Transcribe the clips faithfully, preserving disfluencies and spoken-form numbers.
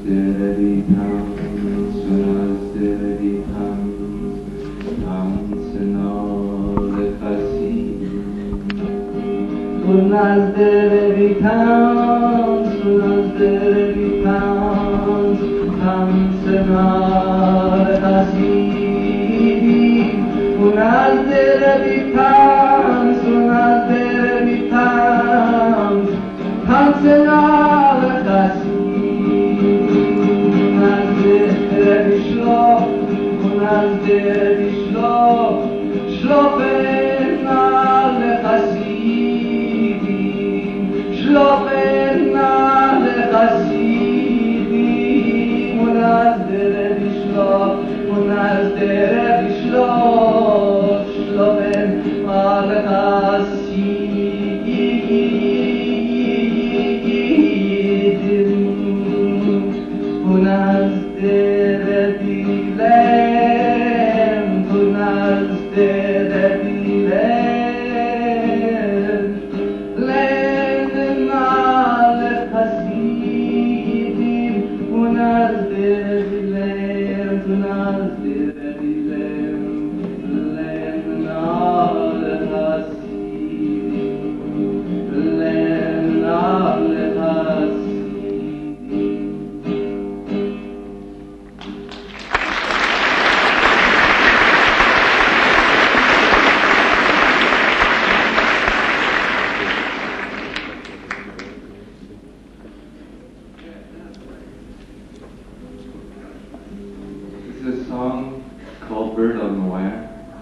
Unazderedi comes, Unazderedi comes, comes in all the Kasi. Unazderedi comes, Unazderedi comes, comes in all the Kasi. Unazderedi comes, Unazderedi comes, comes in all the Kasi. Unazderedi shlo, Unazderedi shlo, shlofen al chasidim, shlofen al chasidim. Unazderedi shlo, Unazderedi shlo, shlofen al chasidim. Unazderedi lem, Unazderedi lem, lem al chasidim. Unazderedi lem, Unazderedi lem, lem al chasidim, lem al chasidim. This is a song called Bird on the Wire.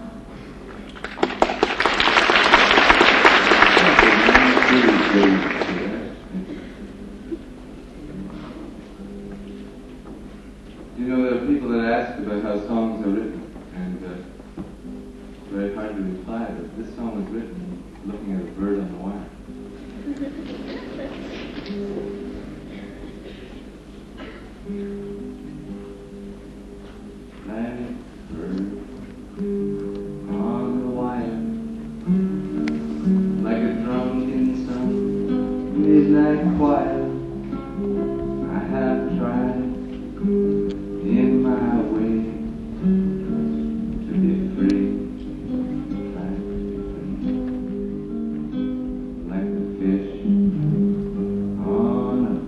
You know, there are people that ask about how songs are written, and uh, it's very hard to reply, but this song was written looking at a bird on the wire. Like bird on the wire, like a drunken sun, midnight choir. I have tried in my way to be free, try to be free, like the fish on a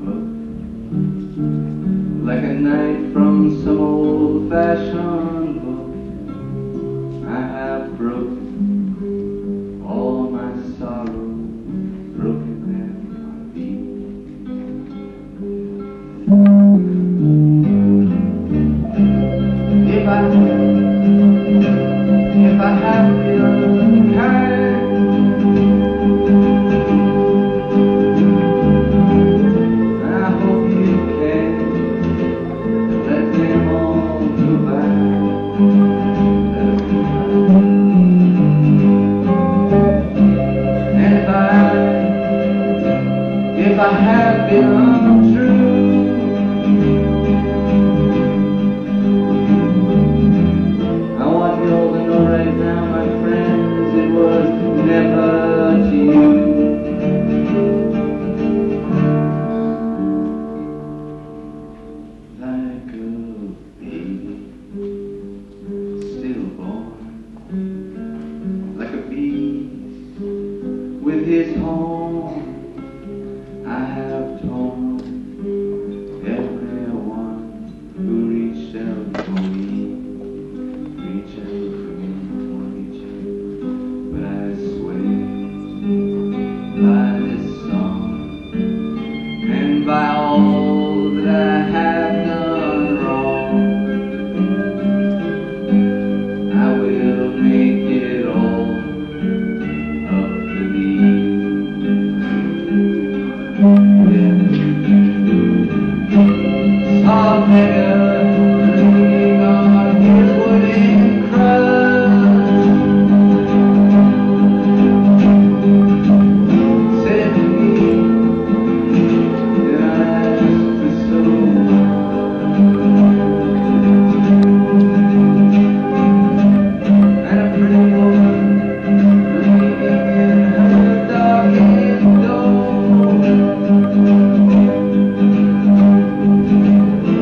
hook, like a knight from some old-fashioned book. I have broken all my sorrow, broken them on beat. If I, if I have been unkind, I hope you can let them all go by. Let them go by. And if I, if I have been untrue, right now, my friends, it was never to you. Like a baby, stillborn, like a beast with his horn, I have torn everyone who reached out for me. Reach out for me. By this song and by all that I have done wrong, I will make it all up to thee. Yeah. Salt beggar leaning on his wooden crutch, said to me that I asked for so much. And a pretty woman leaning in her darkened door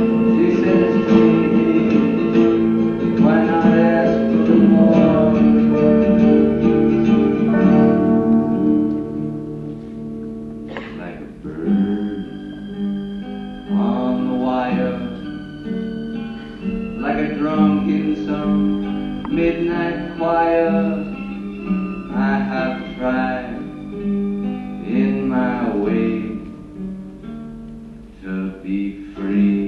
somewhere drunk in some midnight choir. I have tried in my way to be free.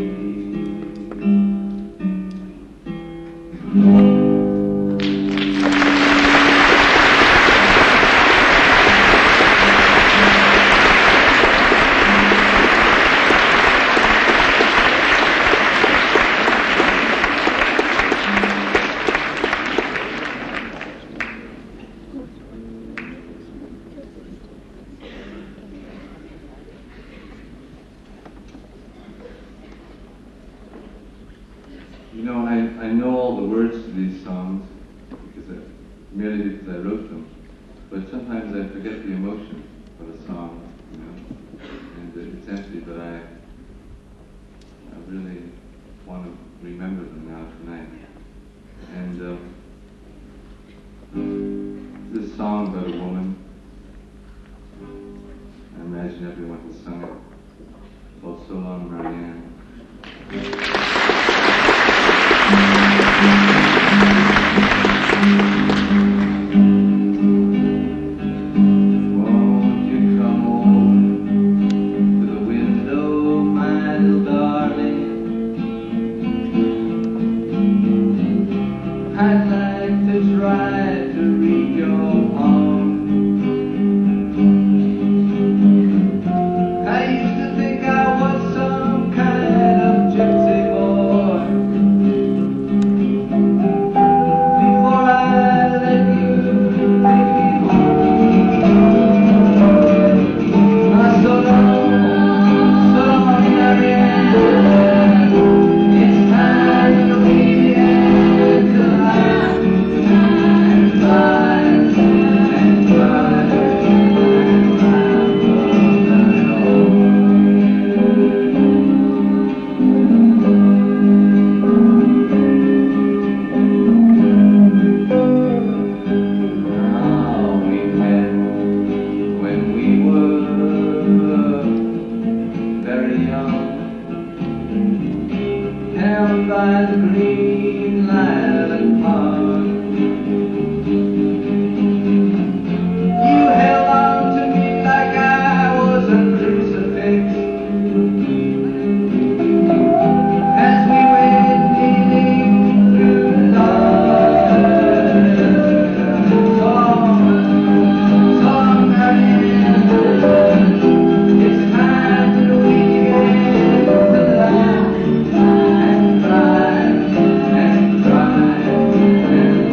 You know, I, I know all the words to these songs because I, merely because I wrote them, but sometimes I forget the emotion of a song, you know, and it's empty, but I, I really want to remember them now tonight. And um, this song about a woman, I imagine everyone has sung it, called So Long, Marianne. Won't you come over to the window, my little darling? I'd like to try to read your palm. I used to think I was some kind of gypsy boy. Before I let you take me home. Ah, so long, so long, Marianne. It's time to leave and to lie and cry and cry and now we met when we were very young, down by the green lilac pond. You held on to me like I was a crucifix as we went kneeling through the dark. So long, so long, Marianne. It's time to begin to laugh and cry and cry and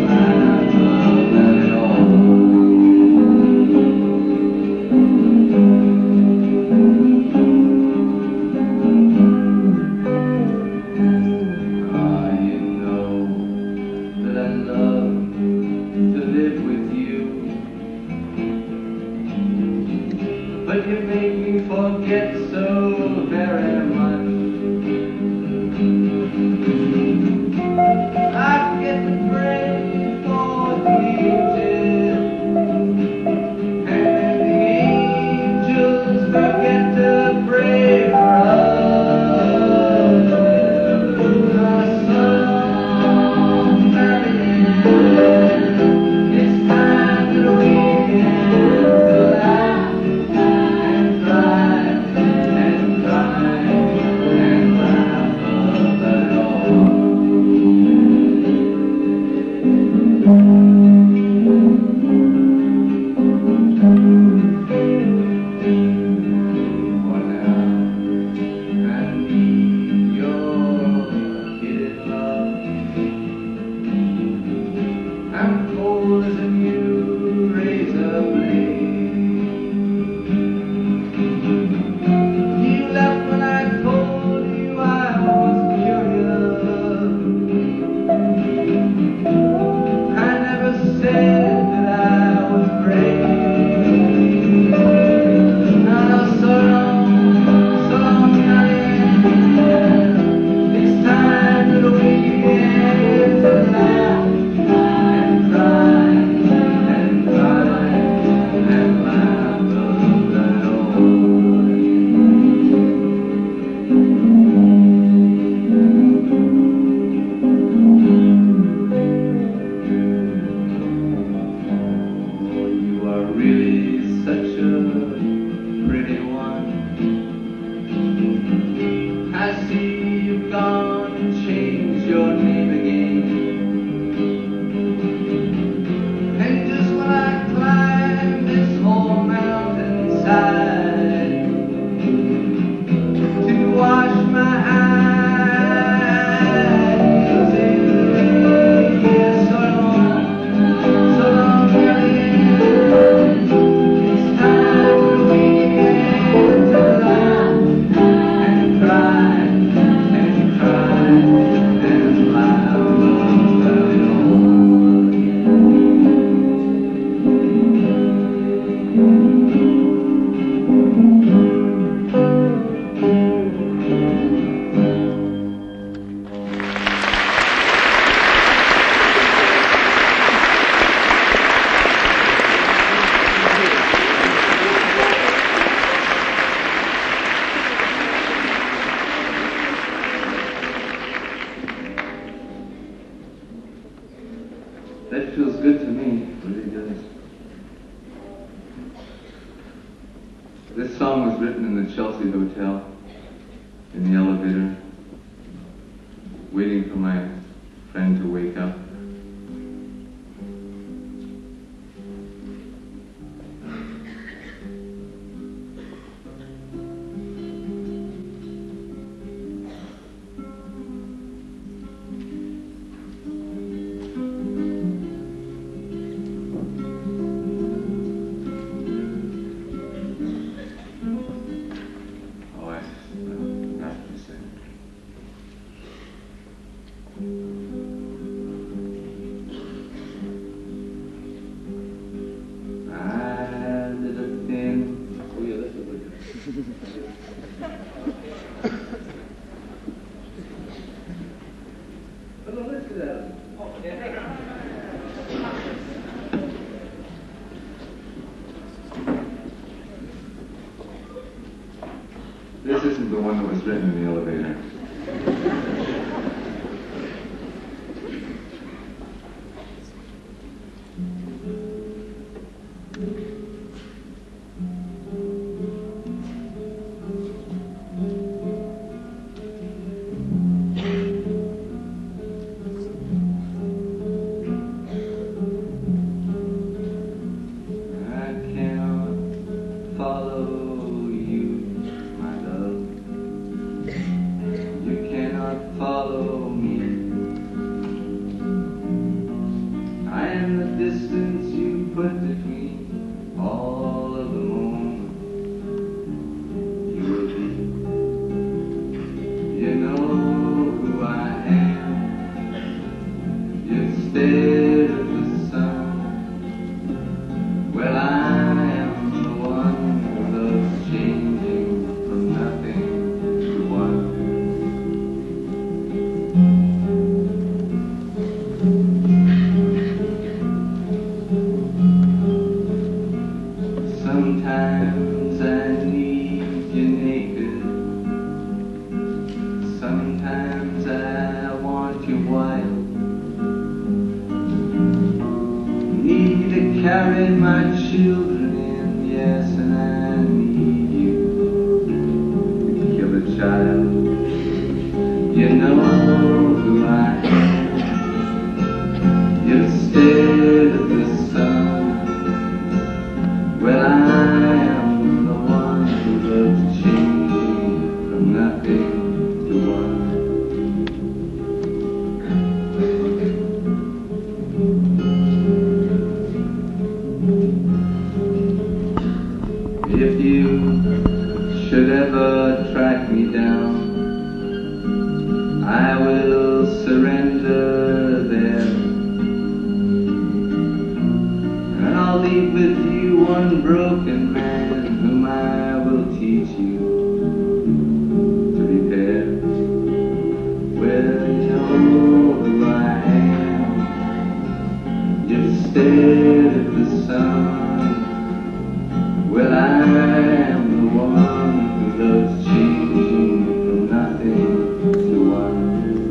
That feels good to me, it really does. This song was written in the Chelsea Hotel, in the elevator, waiting for my friend to wake up. This isn't the one that was written in the elevator. Follow me. I am the distance you put between all of the moment you will be. You know who I am. You stared at the sun. Well, I am the one who loves changing from nothing to one. Sometimes I need you naked. Sometimes I want you wild. Need to carry my children in, yes, and I need you to kill a child. You know who I am. You stared at the sun. Well, I am the one who loves changing from nothing to one. If you should ever track me down, I will surrender there, and I'll leave with you one broken man whom I will teach you to repair. Well, you know who I am. You stared at the sun. Well, I am the one who loves changing from nothing to one.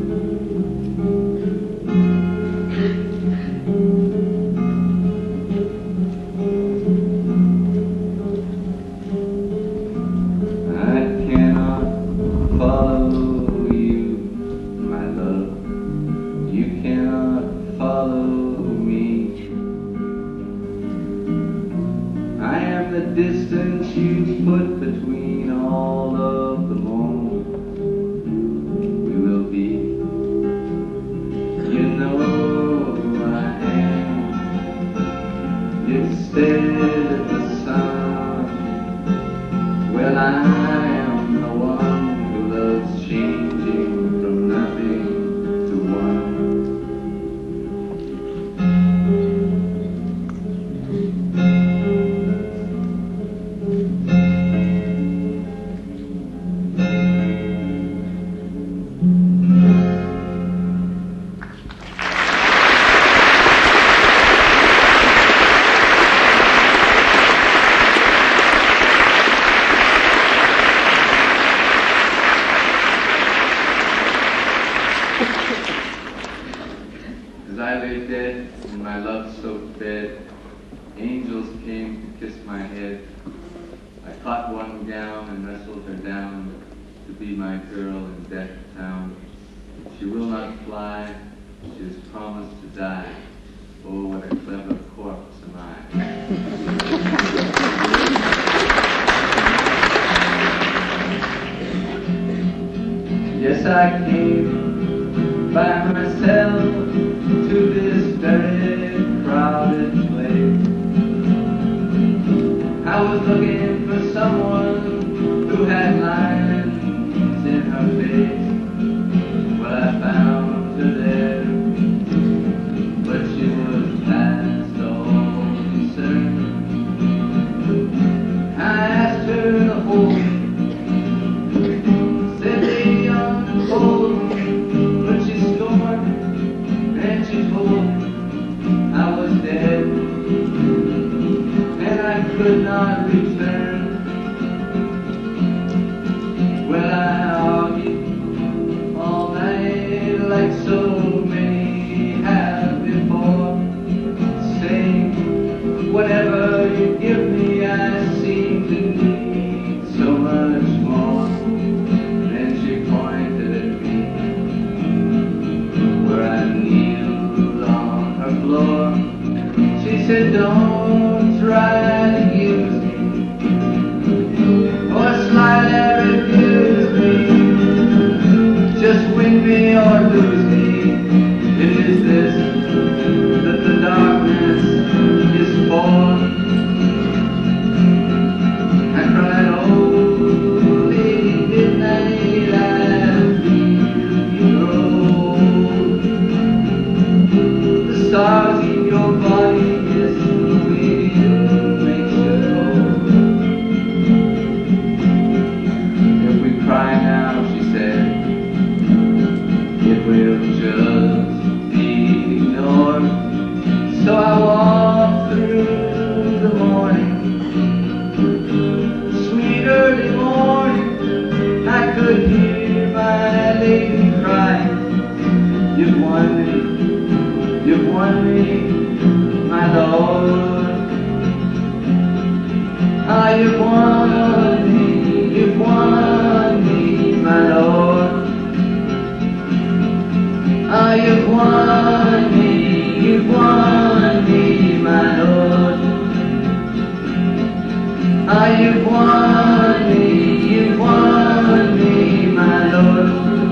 Follow you, my love. You cannot follow me. I am the distance I lay dead in my love-soaked bed. Angels came to kiss my head. I caught one gown and wrestled her down to be my girl in Death Town. She will not fly, she has promised to die. Oh, what a clever corpse am I. Yes, I came by myself to this very crowded place. I was looking for someone who had lines in her face. Well, I found her there, but she was past all concern. I asked her to hold me, said they unfold me, but she scorned and she told me I was dead and I could not return. Well, I argued all night like so many have before, saying whatever you give me I seem to need so much more. Then she pointed at me where I kneeled on her floor. She said, don't try to use me or slyly refuse me. Just win me or lose me. It is this that the darkness is for. I cried, oh, lady midnight, I feel you roll. The stars in your body, yes, the wind makes you cold. If we cry now, she said, it will just be ignored. So I walked through the morning, sweet early morning. I could hear my lady crying, you've won me, you've won me, my Lord. Ah, you've won me, you've won me, my Lord. Ah, you've won me, you've won me, my Lord. Ah, you've won me, you've won me, my Lord.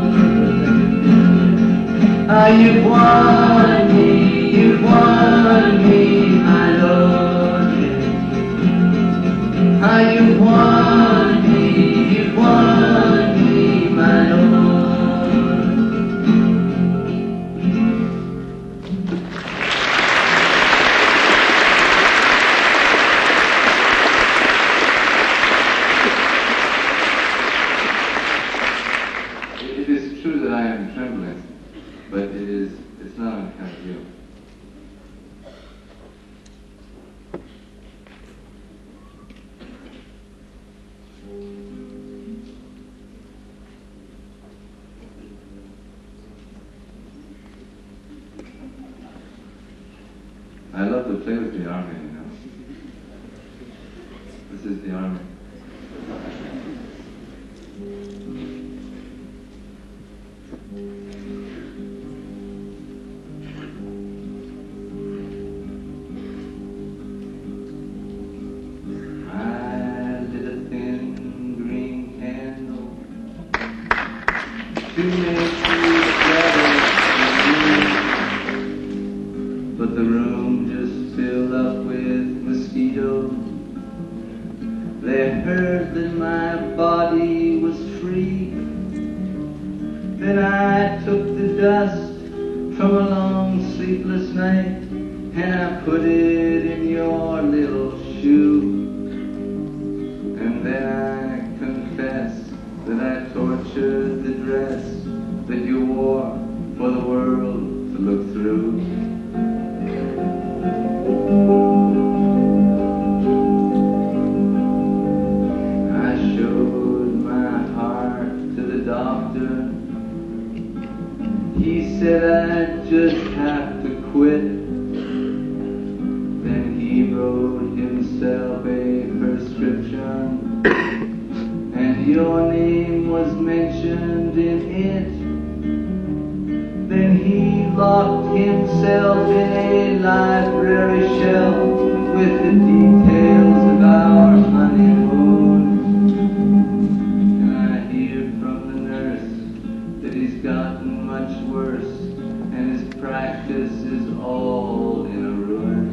Ah, you've won me, you've won me, my Lord. Ah, you've won me, you've won me, my Lord. It is true that I am trembling, but it is, it's not on account of you. I love to play with the army, you know. This is the army. I lit a thin green candle to make you better, but the room just filled up with mosquitoes. They heard that my body was free. Then I took the dust from a long sleepless night and I put it in your little shoe. And then I confess that I tortured the dress that you wore for the world to look through. I showed my heart to the doctor. He said I'd just have to quit. Then he wrote himself a prescription, and your name was mentioned in it. Then he locked himself in a library shelf with the details of our honeymoon. And I hear from the nurse that he's gotten much worse, and his practice is all in a ruin.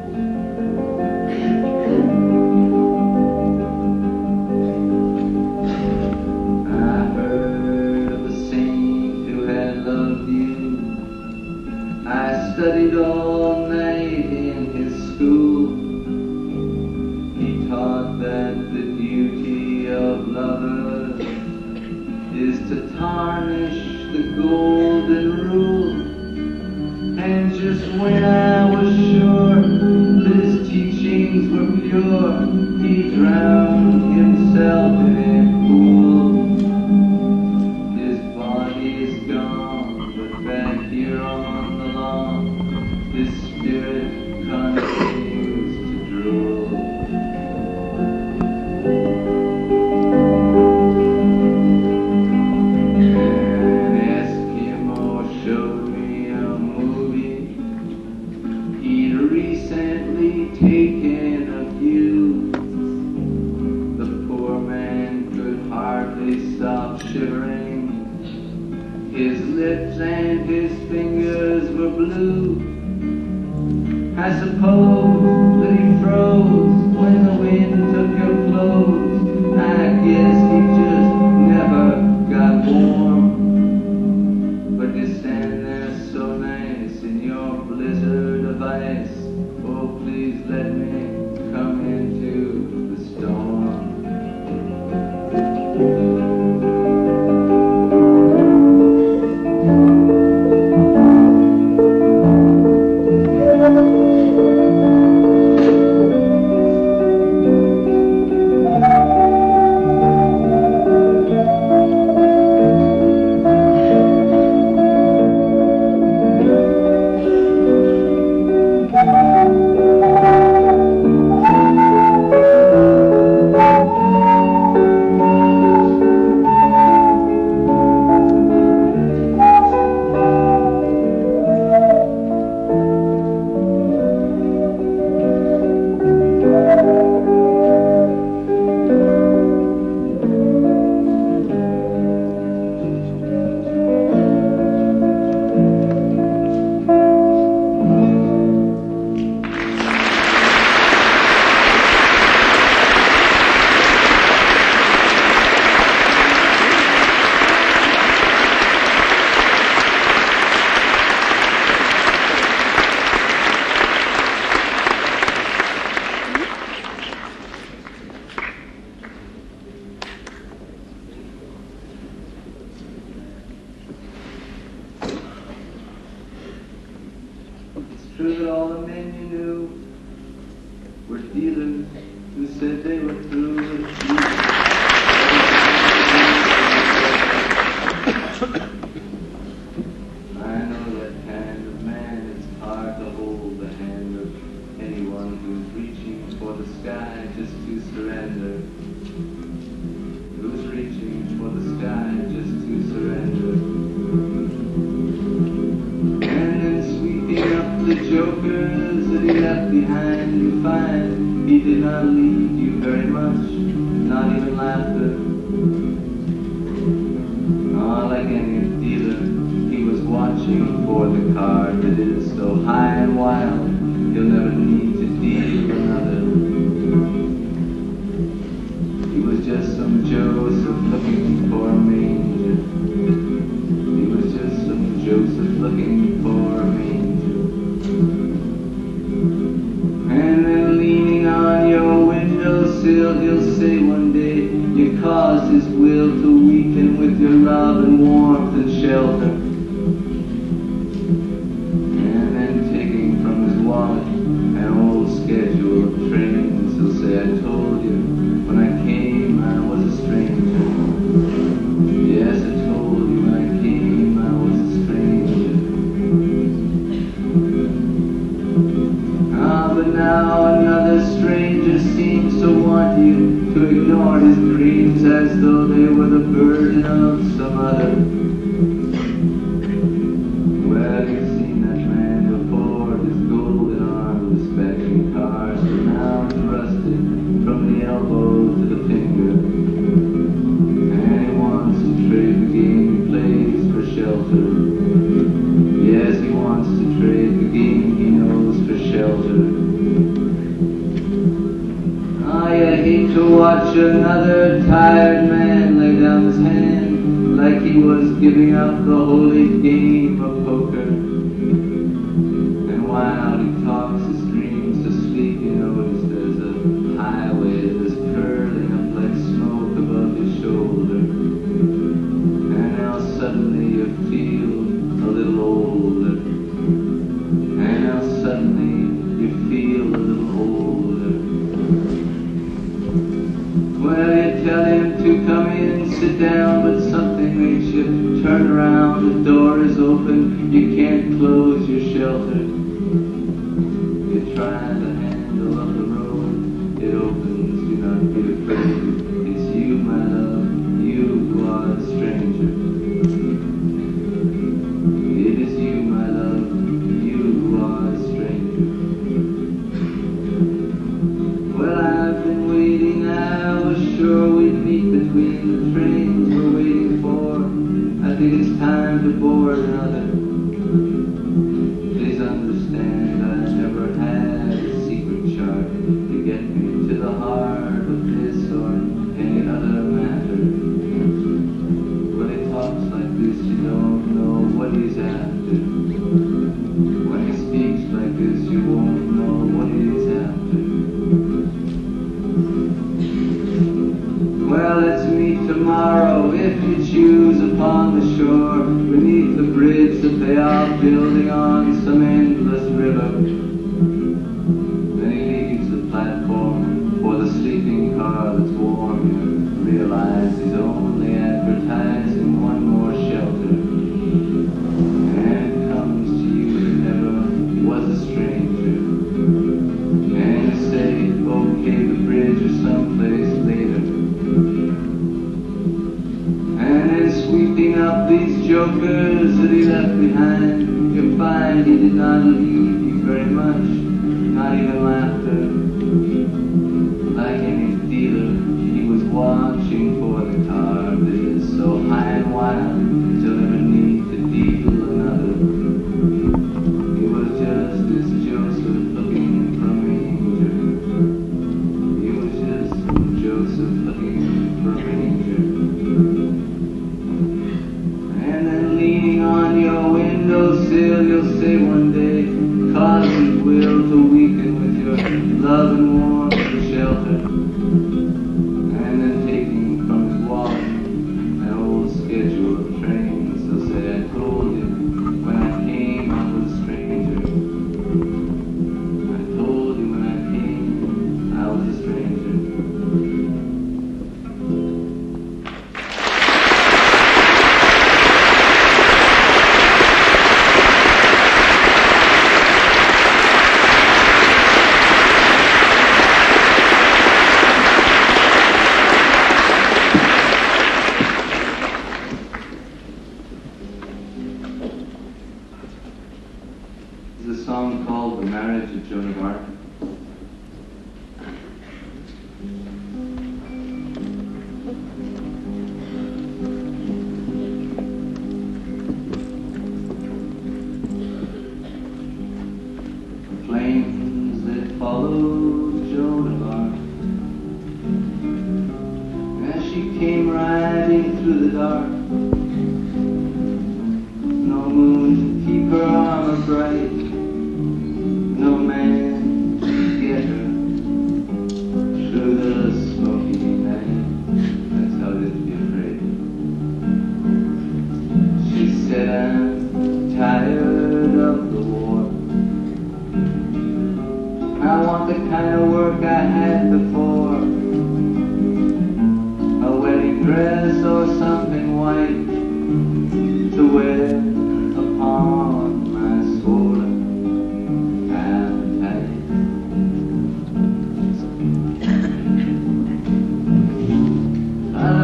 I heard of a saint who had loved you. I studied all night in his school. He taught that the duty of lovers is to tarnish the golden rule. And just when I was sure that his teachings were pure, he drowned himself in a pool. His body is gone, but back here on the lawn, his spirit continues to drool. An Eskimo showed me a movie he'd recently taken of you. The poor man could hardly stop shivering. His lips and his fingers were blue. I suppose that he froze when the wind took your clothes. I guess he just never got warm. But you stand there so nice in your blizzard of ice. Oh, please let me come into the storm. True that all the men you knew were dealers who said they were through with you. I know that kind of man. It's hard to hold the hand of anyone who's reaching for the sky just to surrender. Who's reaching for the sky just to surrender. The jokers that he left behind, you find he did not leave you very much, not even laughter. Oh, like any dealer, he was watching for the card that is so high and wild, he'll never need to deal another. He was just some Joseph looking for a manger. He was just some Joseph looking for a manger. And then leaning on your windowsill, he'll say one day you caused his will to weaken with your love and warmth and shelter. And then taking from his wallet an days as though they were the burden of some other. Well, you've seen that man before, his golden arms dispatching cars, renowned and rusted from the elbow to the finger. And he wants to trade the game he plays for shelter. Yes, he wants to trade the game he knows for shelter. I hate to watch another tired man lay down his hand like he was giving up the holy game of poker. And while he talks his dreams to sleep, you notice there's a highway that's curling up like smoke above his shoulder. And now suddenly you feel a little older. And now suddenly you feel a little older. Well, you tell him to come in, sit down, but something makes you turn around. The door is open, you can't close your shelter. You try the handle of the road, it opens, do not be afraid. It's you, my love, you who are a stranger. It is you, my love, you who are a stranger. Well, I've been waiting, I was sure we'd meet between the trains we're waiting for. I think it's time to board another. Please understand, I never had a secret chart to get me to the heart of this or any other matter. When he talks like this, you don't know what he's after. When he speaks like this, you won't know what he's after. Well, let's meet tomorrow, if you choose, upon the shore, beneath the bridge that they are building on some endless river. Then he leaves the platform for the sleeping car that's warm. You realize he's only advertising one more shelter. And it comes to you that never was a stranger. And you say, okay, the bridge or someplace later. And then sweeping up these jokers that he left behind, you find he did not leave you very much, not even laughter. Like any dealer, he was watching for the car that is so high and wild, you'll never need to deal another. He was just this Joseph looking for a manger. He was just Joseph looking for a manger. And then leaning on your windowsill, you'll say one day, cause his will to weaken with your love and warmth and shelter. And then taking from his wallet an old schedule of trains, he'll say, I told you when I came I was a stranger. I told you when I came I was a stranger. There's a song called The Marriage of Joan of Arc. The flames that followed Joan of Arc as she came riding through the dark. No moon to keep her armor bright, no man to get her through the smoky night. That's how it is to be afraid. She said, I'm tired of the war. I want the kind of work I had before, a wedding dress or something white to wear upon my swollen appetite. I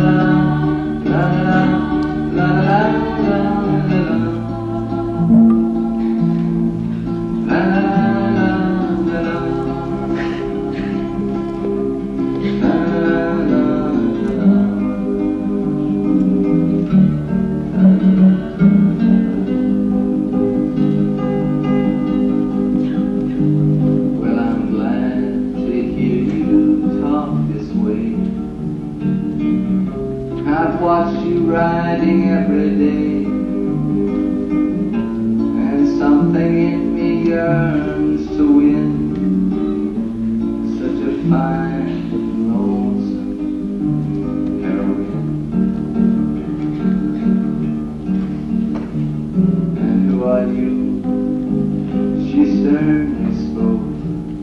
what you, she sternly spoke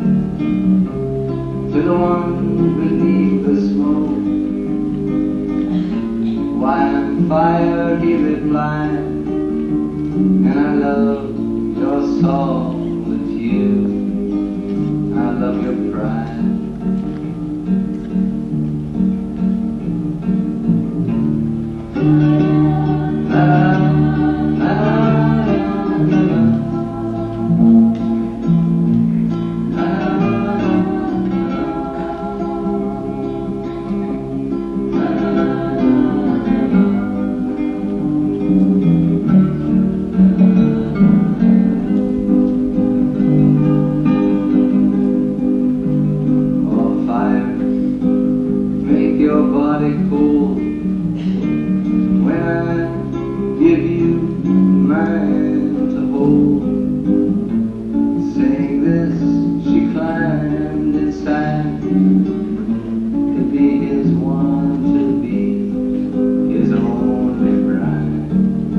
to the one beneath the smoke. Why I'm fire, he replied, and I love your solitude, I love your pride. Your body cool when I give you mine to hold. Saying this, she climbed inside to be his one, to be his only bride.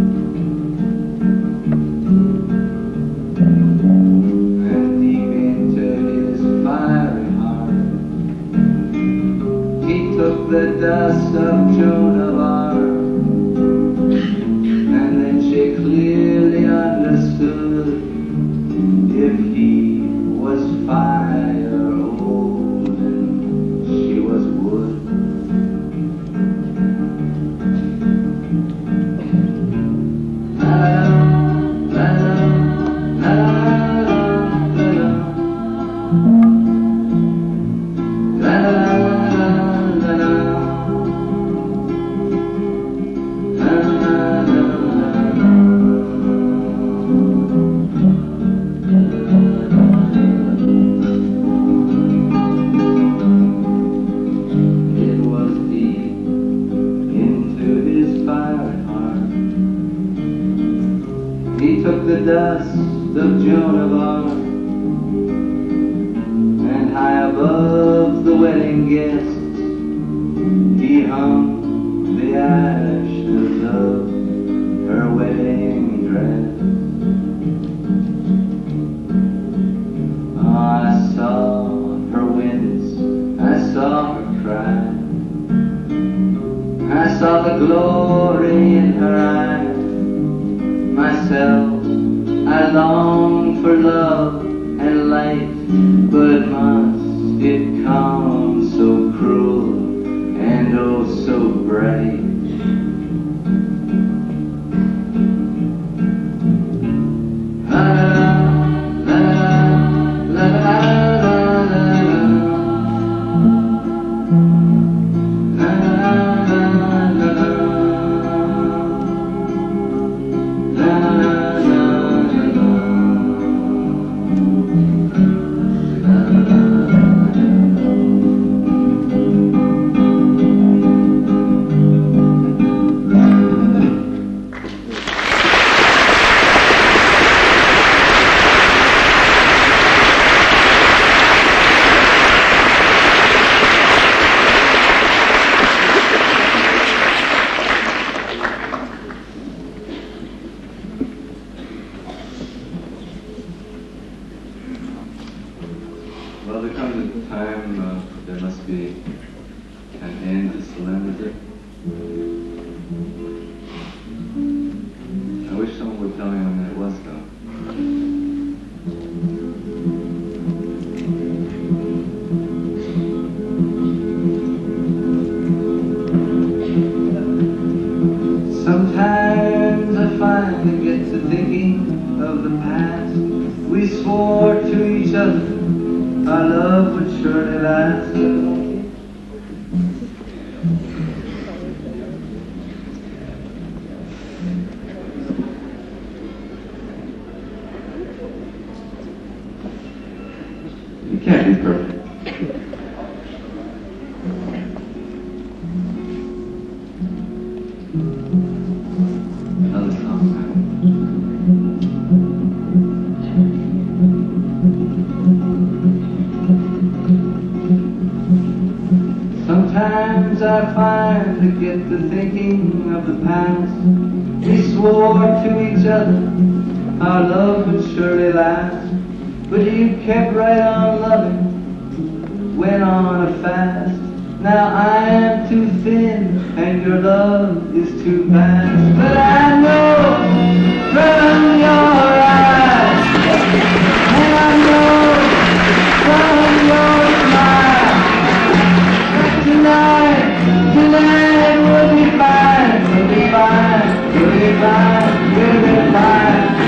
And deep into his fiery heart he took the dust of Joan of Arc, and then she clearly understood if he was fire old and she was wood. He took the dust of Joan of Arc, and high above the wedding guests he hung the ashes of her wedding dress. Oh, I saw her wince, I saw her cry, I saw the glory in her eyes. Myself, I long for love and light, but must it come so cruel and oh so bright? Well, there comes a time uh, there must be an end to solemnity. I wish someone would tell me when that was, though. Sometimes I find I get to thinking of the past. We swore to each other our love would surely last. You can't be perfect. Another song now. Sometimes I find I get to thinking of the past. We swore to each other our love would surely last. But you kept right on loving, went on a fast. Now I am too thin and your love is too fast. But I know from your eyes, and I know from your smile, that tonight, tonight we'll be fine, we'll be fine, we'll be fine, we'll be fine.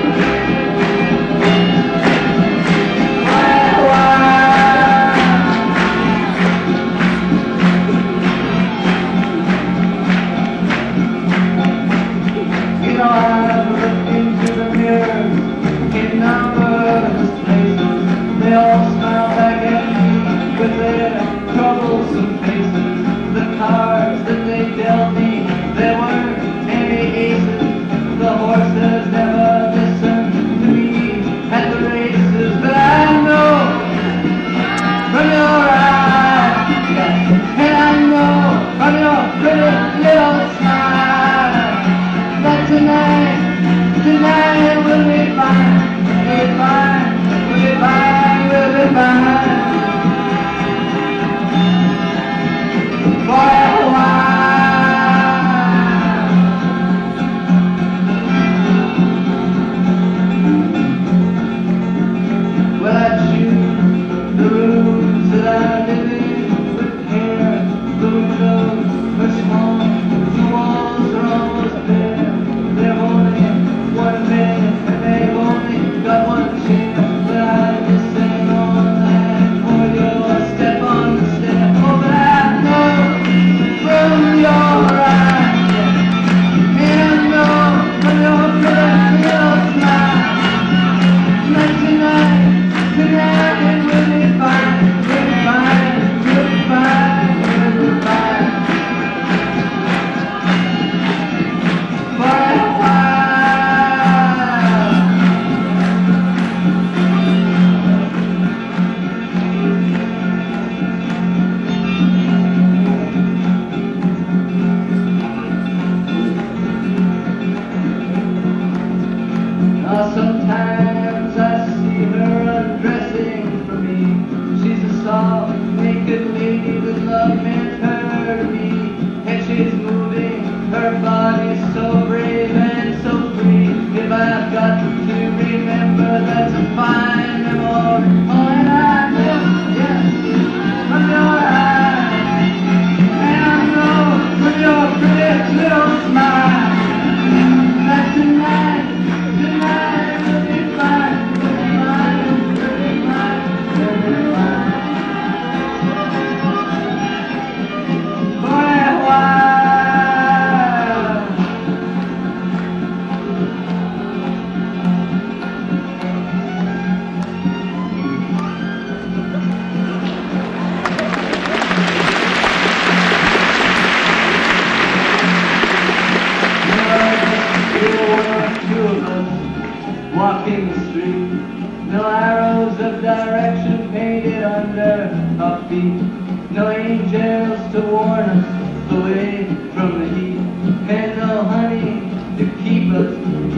Walking the street, no arrows of direction painted under our feet, no angels to warn us away from the heat, and no honey to keep us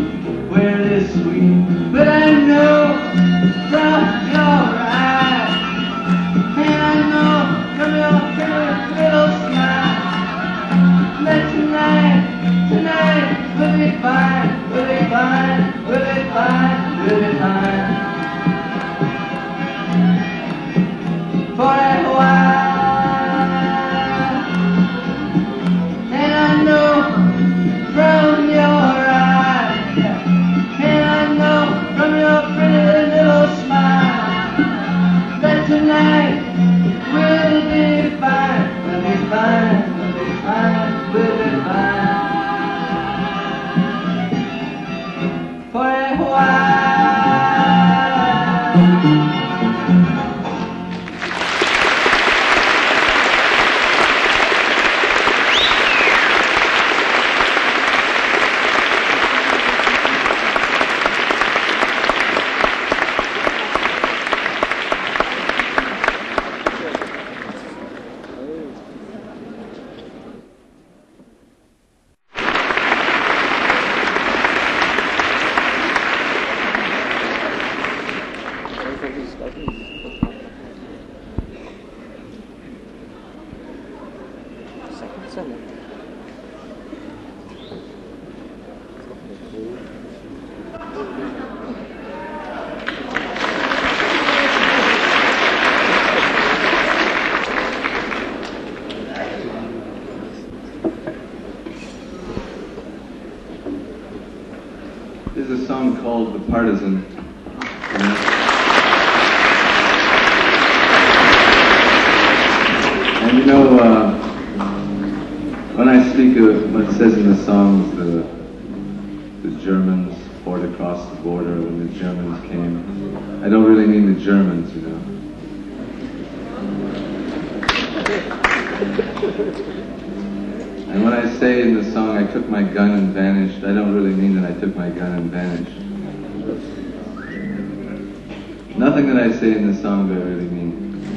where it is sweet. But I know from your eyes, and I know from your pretty little smile, that tonight, tonight we'll be fine, we'll be fine. We'll be fine, we'll be fine for a while. And I know from your eyes, and I know from your pretty little smile, that tonight we'll be fine, we'll be fine, we'll be fine, we'll be fine. For a while. There's a song called The Partisan. And you know, uh, when I speak of what it says in the songs, the, the Germans poured across the border when the Germans came, I don't really mean the Germans, you know. And when I say in the song, I took my gun and vanished, I don't really mean that I took my gun and vanished. Nothing that I say in the song do I really mean.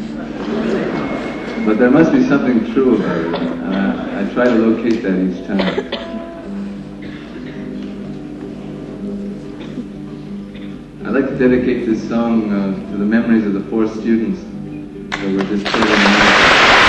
But there must be something true about it, and I, I try to locate that each time. I'd like to dedicate this song uh, to the memories of the four students that were just killed in the night.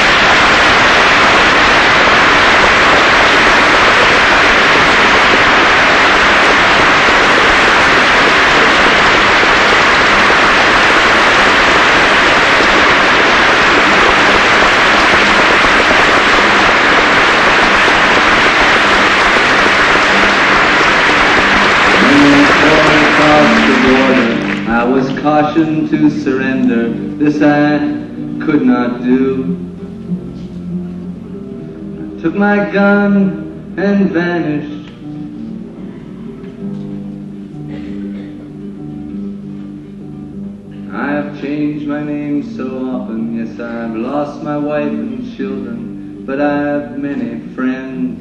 I was cautioned to surrender, this I could not do. I took my gun and vanished. I have changed my name so often, yes, I've lost my wife and children, but I have many friends.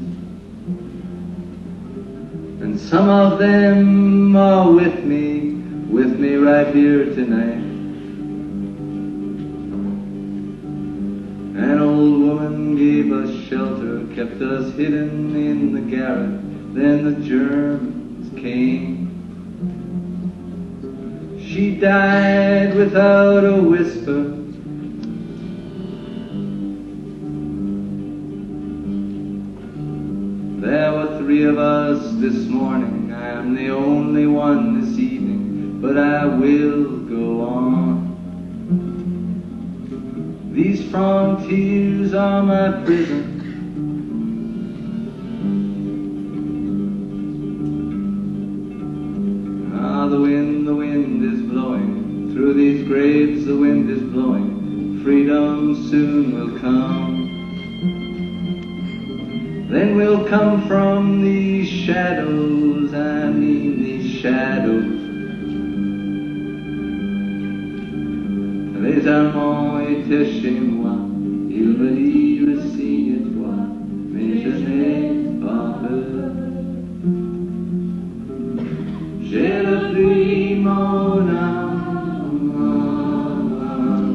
And some of them are with me, with me right here tonight. An old woman gave us shelter, kept us hidden in the garret. Then the Germans came. She died without a whisper. There were three of us this morning. I am the only one this evening, but I will go on. These frontiers are my prison. Ah, the wind, the wind is blowing. Through these graves the wind is blowing. Freedom soon will come. Then we'll come from these shadows, I mean these shadows. Les Allemands étaient chez moi, ils me dirent signe-toi, mais je n'ai pas peur. J'ai repris mon âme,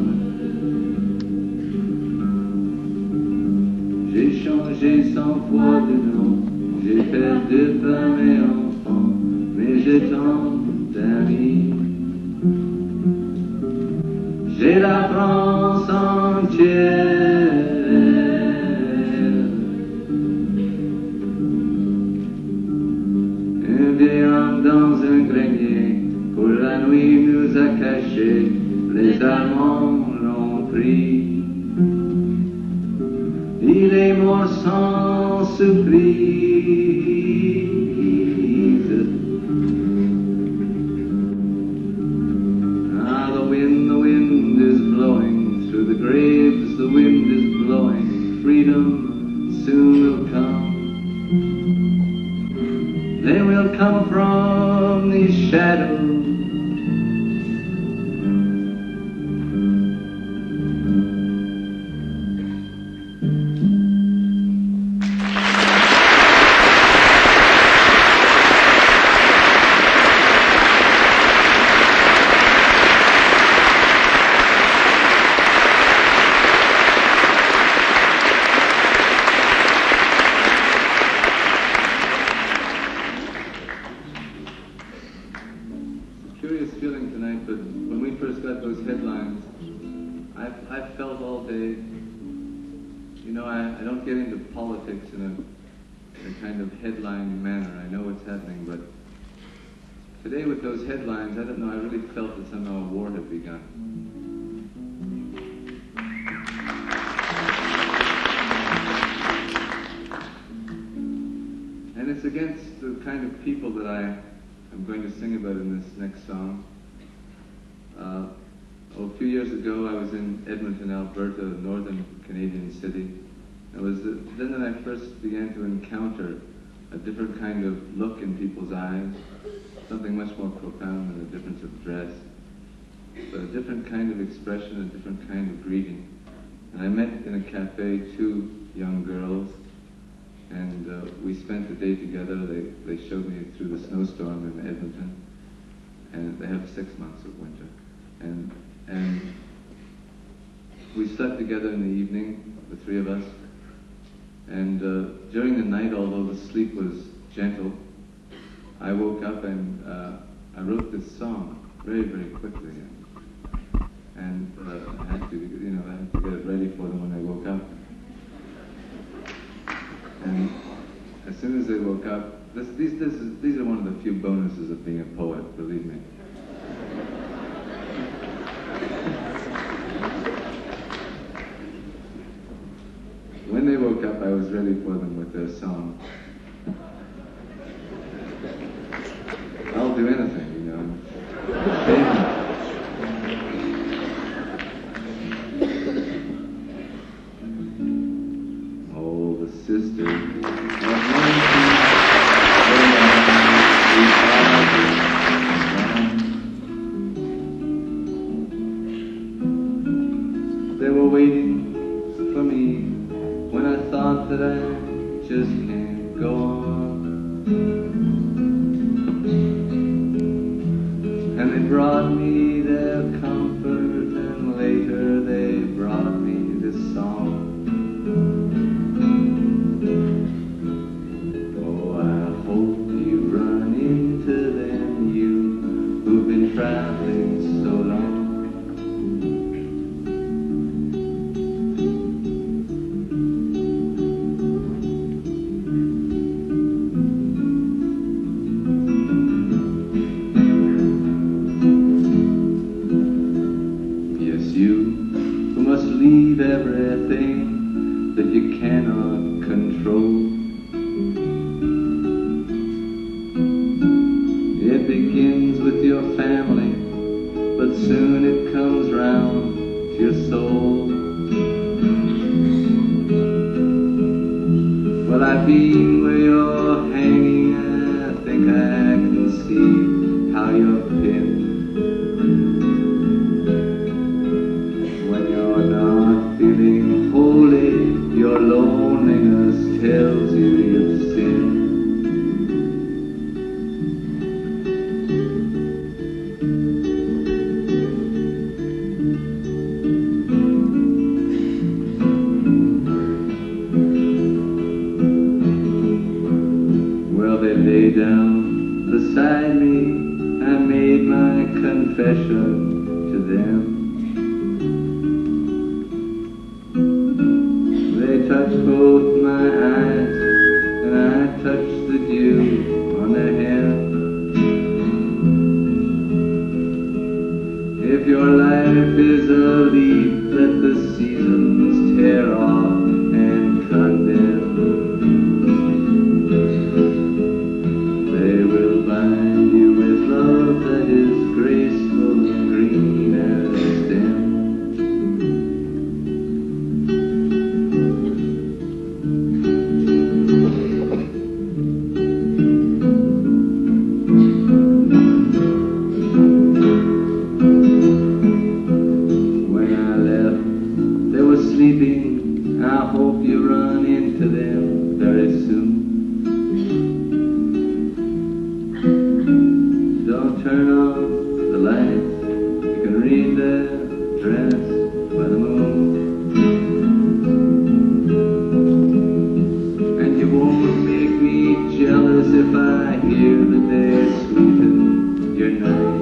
j'ai changé cent fois de nom, j'ai perdu femme et enfant, mais j'ai tant d'amis. J'ai la France entière. Un vieil homme dans un grenier, pour la nuit nous a cachés, les Allemands l'ont pris. Il est mort sans surprise. Ah, the wind, the wind is blowing. Through the graves the wind is blowing. Freedom soon will come. Then we'll come from these shadows. Curious feeling tonight, but when we first got those headlines, I I felt all day, you know, I, I don't get into politics in a, in a kind of headline manner. I know what's happening, but today with those headlines, I don't know, I really felt that somehow a war had begun. And it's against the kind of people that I I'm going to sing about in this next song. Uh, oh, a few years ago, I was in Edmonton, Alberta, a northern Canadian city. It was uh, then that I first began to encounter a different kind of look in people's eyes, something much more profound than a difference of dress, but a different kind of expression, a different kind of greeting. And I met in a cafe two young girls, and uh, we spent the day together. They, they showed me through the snowstorm in Edmonton, and they have six months of winter. And, and we slept together in the evening, the three of us, and uh, during the night, although the sleep was gentle, I woke up and uh, I wrote this song very, very quickly. And uh, I had to, you know, I had to get it ready for them when they woke up. And as soon as they woke up, this, these, this is, these are one of the few bonuses of being a poet, believe me. When they woke up, I was ready for them with their song. I'll do anything, you know. Oh, the sisters. They were waiting for me when I thought that I just can't go on. And they brought me their comfort, and later they brought me this song. Oh, I hope you run into them, you who've been traveling so long. Leave everything that you cannot control. It begins with your family, but soon it comes round to your soul. Well, I've been where you're hanging, and I think I can see how you're pinned. Feeling holy, your loneliness tells you you've sinned. Well, they lay down beside me, I made my confession to them. They touched both my eyes, and I touched the dew on their hair. If your life is a leaf, let the seasons tear off and condemn. They will bind you with love that is graceful and green as a stem. Sleeping, I hope you run into them very soon. Don't turn on the lights, you can read their dress by the moon. And you won't make me jealous if I hear that they sweeten your night.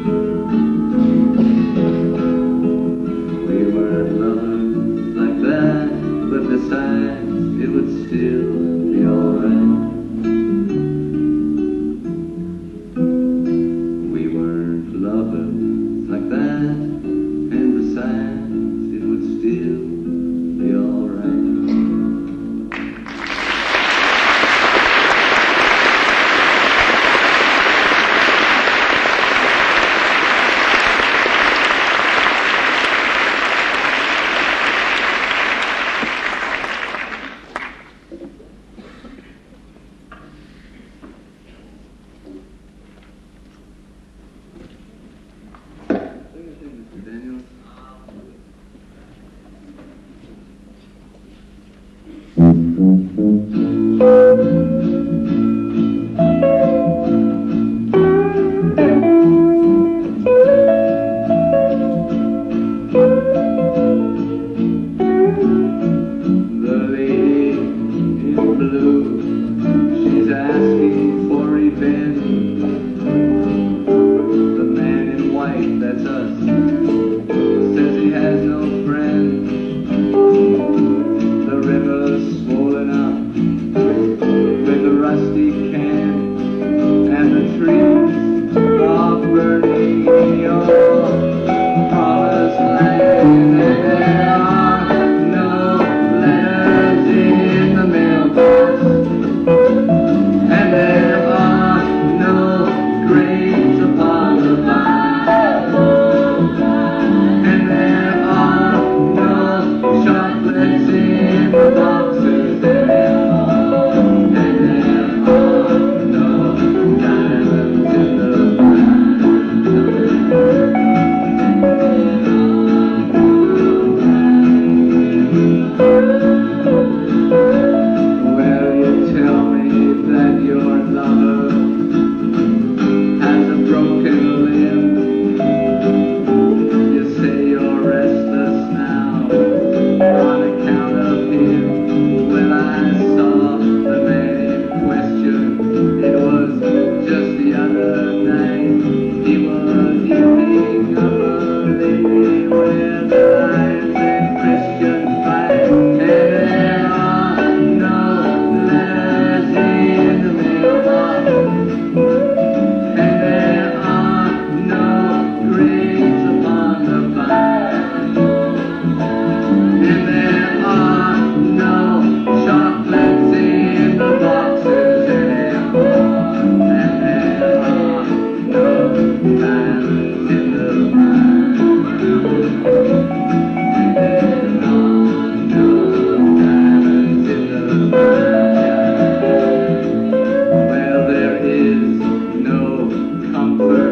We weren't lovers like that, but besides, it would still be alright. We weren't lovers like that, and besides,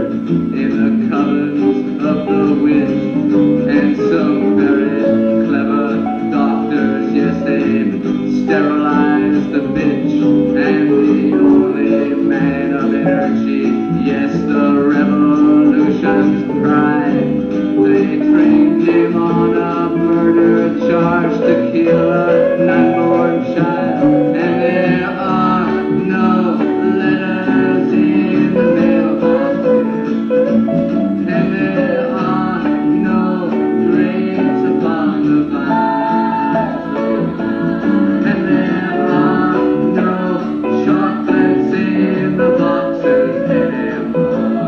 in the covens of the witch, and some very clever doctors, yes, they've sterilized the bitch, and the only man of energy, yes, the revolution's pride. They trained him on a murder charge to kill an unborn child, and there are no letters in the mailbox, and there are no drapes upon the Bible, and there are no chocolates in the boxes anymore.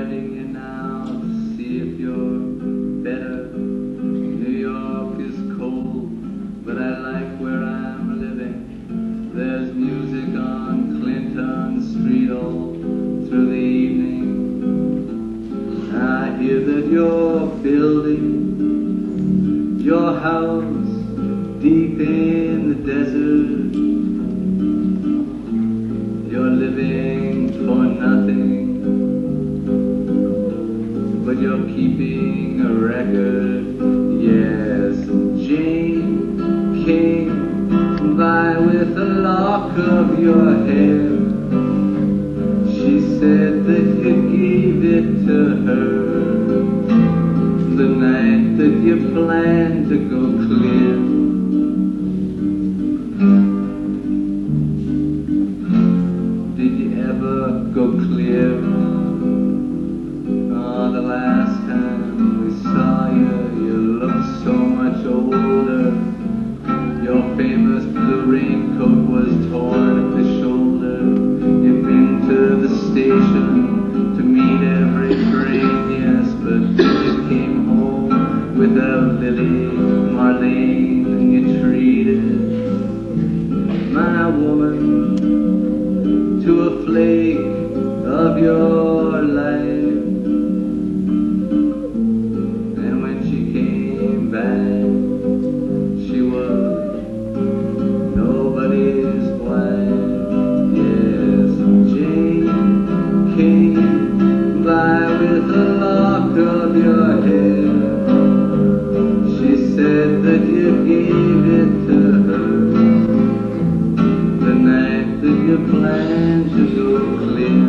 writing you now to see if you're better. New York is cold, but I like where I'm living. There's music on Clinton Street all through the evening. I hear that you're building your house deep in the desert. You're living for nothing, but you're keeping a record. Yes, Jane came by with a lock of your hair. She said that you gave it to her the night that you planned to go clear. Did you ever go clear? Oh, the last time we saw you, you looked so much older. Your famous blue raincoat was torn at the shoulder. You've been to the station to meet every train, yes, but then you came home without Lily Marlene, and you treated my woman to a flake of your life. And when she came back, she was nobody's wife. Yes, Jane came by with a lock of your hair. She said that you gave it to her the night that you planned to go clear.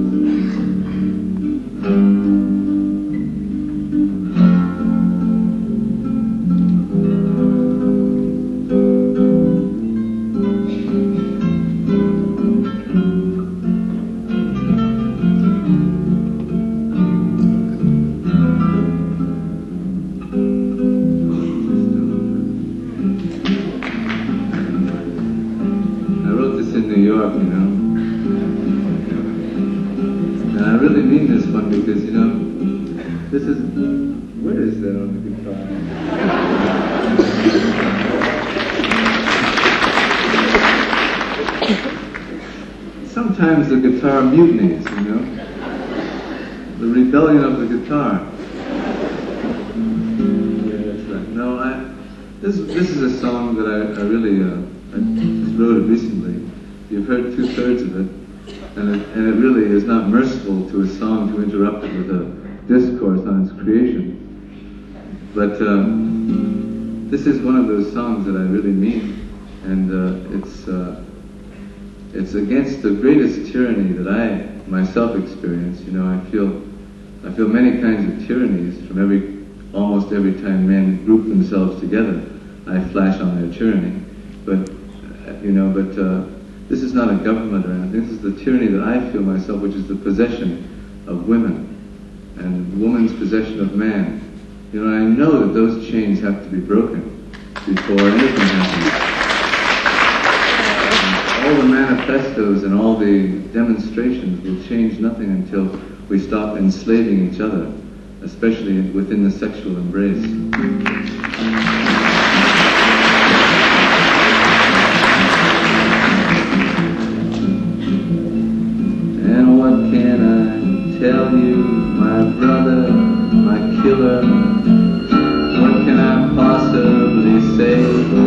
New York, you know. And I really mean this one because, you know, this is, where is that on the guitar? Sometimes the guitar mutinies, you know. The rebellion of the guitar. Yeah, that's right. No, I, this, this is a song that I, I really, uh, I just wrote it recently. You've heard two-thirds of it, and, it, and it really is not merciful to a song to interrupt it with a discourse on its creation. But um, this is one of those songs that I really mean, and uh, it's uh, it's against the greatest tyranny that I myself experience. You know, I feel I feel many kinds of tyrannies from every almost every time men group themselves together. I flash on their tyranny, but uh, you know, but. Uh, This is not a government or anything. This is the tyranny that I feel myself, which is the possession of women and woman's possession of man. You know, I know that those chains have to be broken before anything happens. And all the manifestos and all the demonstrations will change nothing until we stop enslaving each other, especially within the sexual embrace. Tell you, my brother, my killer, what can I possibly say?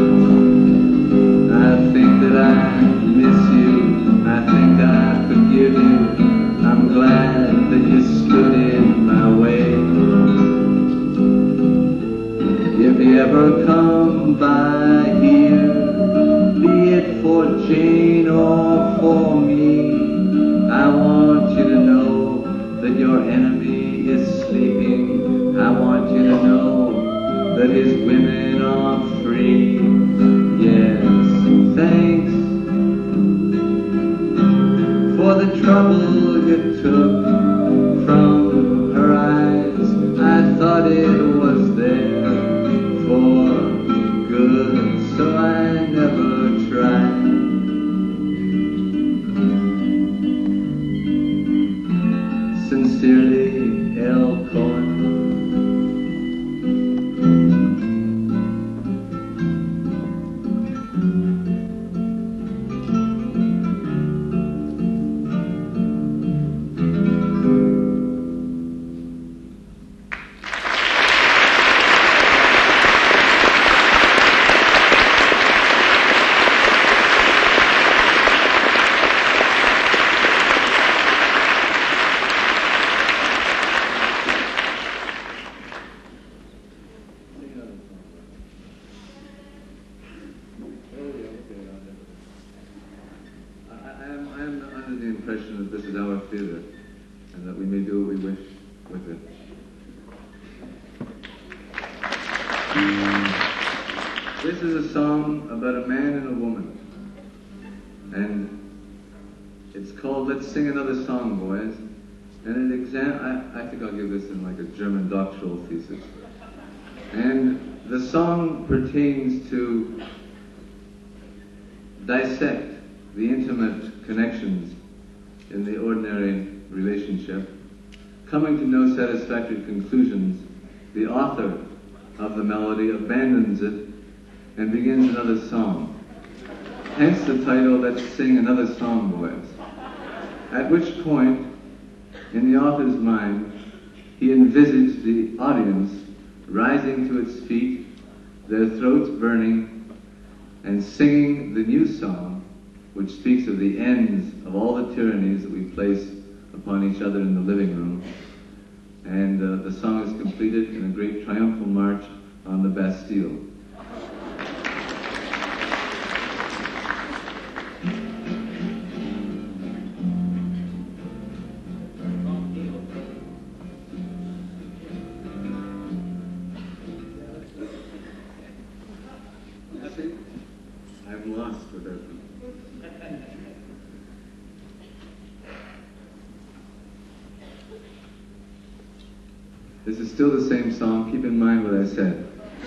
I think that I miss you, I think I forgive you, I'm glad that you stood in my way. If you ever come by here, be it for Jane or for me, I want you to know that your enemy is sleeping. I want you to know that his women are free. Yes, thanks for the trouble you took from her eyes. I thought it was there for good, so I never tried. Sincerely, may do what we wish with it. This is a song about a man and a woman. And it's called Let's Sing Another Song, Boys. And an exam, I, I think I'll give this in like a German doctoral thesis. And the song pertains to dissect the intimate connections in the ordinary relationship. Coming to no satisfactory conclusions, the author of the melody abandons it and begins another song. Hence the title, Let's Sing Another Song, Boys. At which point, in the author's mind, he envisaged the audience rising to its feet, their throats burning, and singing the new song, which speaks of the ends of all the tyrannies that we place upon each other in the living room. And uh, the song is completed in a great triumphal march on the Bastille. I'm lost without them. This is still the same song. Keep in mind what I said.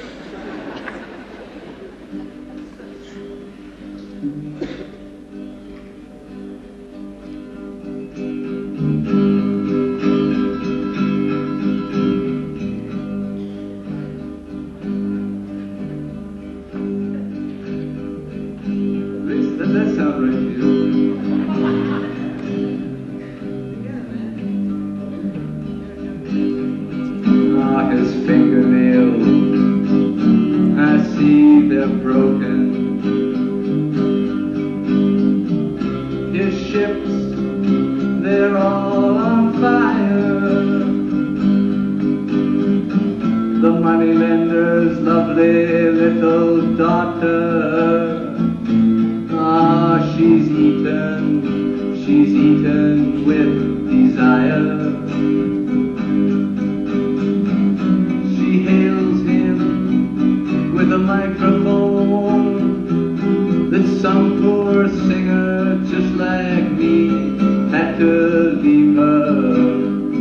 Does that sound right to you? Ah, his fingernails, I see they're broken. His ships, they're all on fire. The moneylender's lovely little daughter, ah, she's eaten, she's eaten with desire. She hails him with a microphone that some poor singer just like me had to leave her.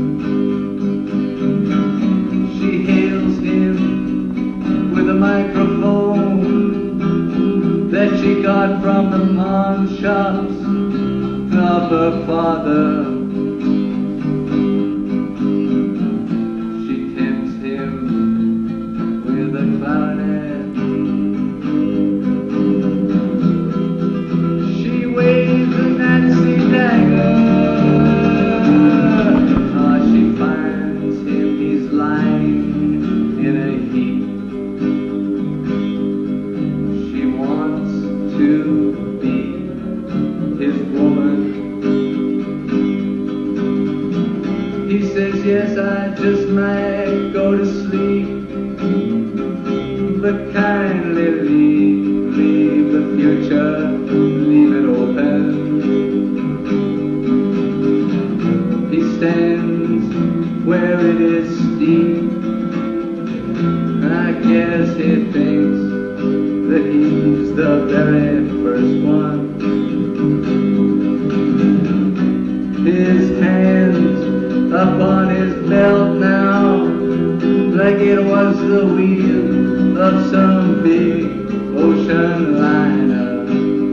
She hails him with a microphone that she got from the pawn shops of her father. She tempts him with a clarinet. She waves a Nazi dagger. Ah, she finds him, he's lying in a heap. She wants to be his woman. He says, yes, I just might go to sleep, but kindly leave, leave the future, leave it open. He stands where it is steep. I guess he thinks that he's the very first one. His hands up on his belt now, like it was the wheel of some big ocean liner.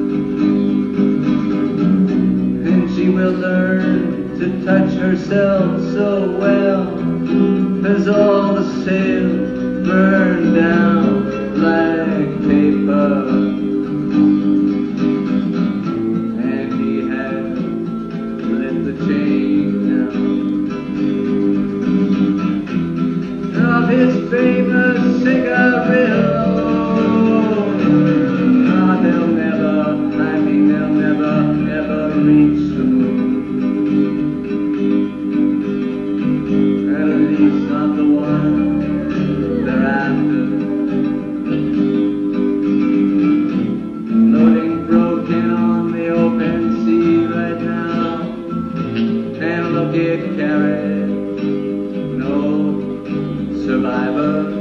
And she will learn to touch herself so well, as all the sails burn down like paper. And he has lit the chain now of his famous cigarillo. Ah, they'll never, I mean they'll never, ever reach the moon. At least not the one they're after. Loading broken on the open sea right now, and look it carry dead, no survivors.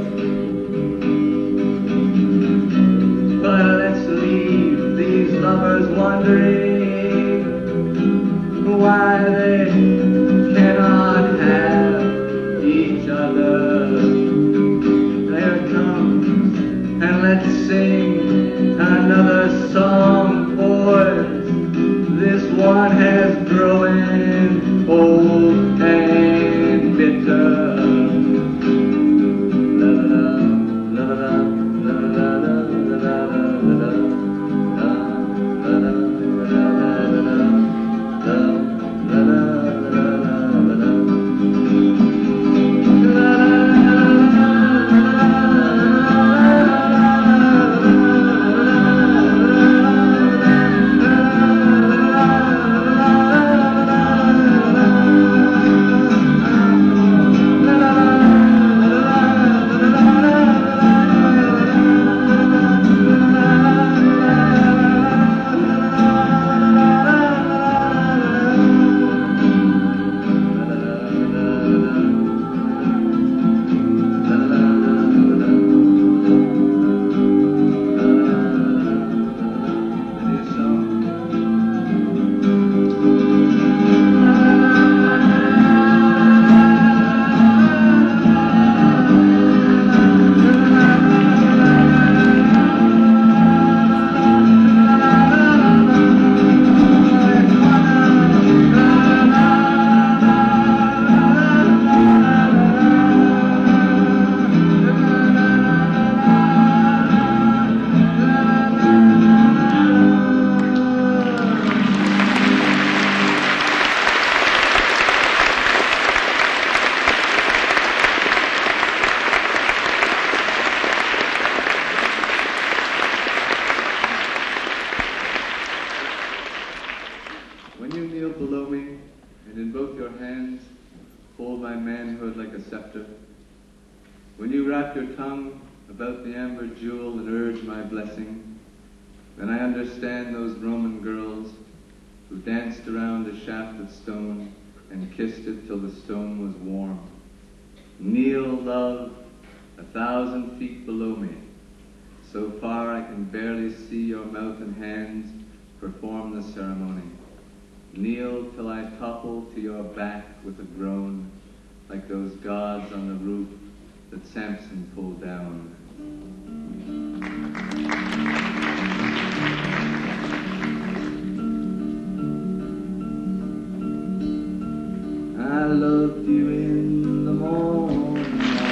But let's leave these lovers wondering why they cannot have each other. There it comes, and let's sing another song, boys. This one has grown old and bitter. When you kneel below me, and in both your hands hold my manhood like a scepter, when you wrap your tongue about the amber jewel and urge my blessing, then I understand those Roman girls who danced around a shaft of stone and kissed it till the stone was warm. Kneel, love, a thousand feet below me. So far I can barely see your mouth and hands perform the ceremony. Kneel till I topple to your back with a groan, like those gods on the roof that Samson pulled down. I loved you in the morning,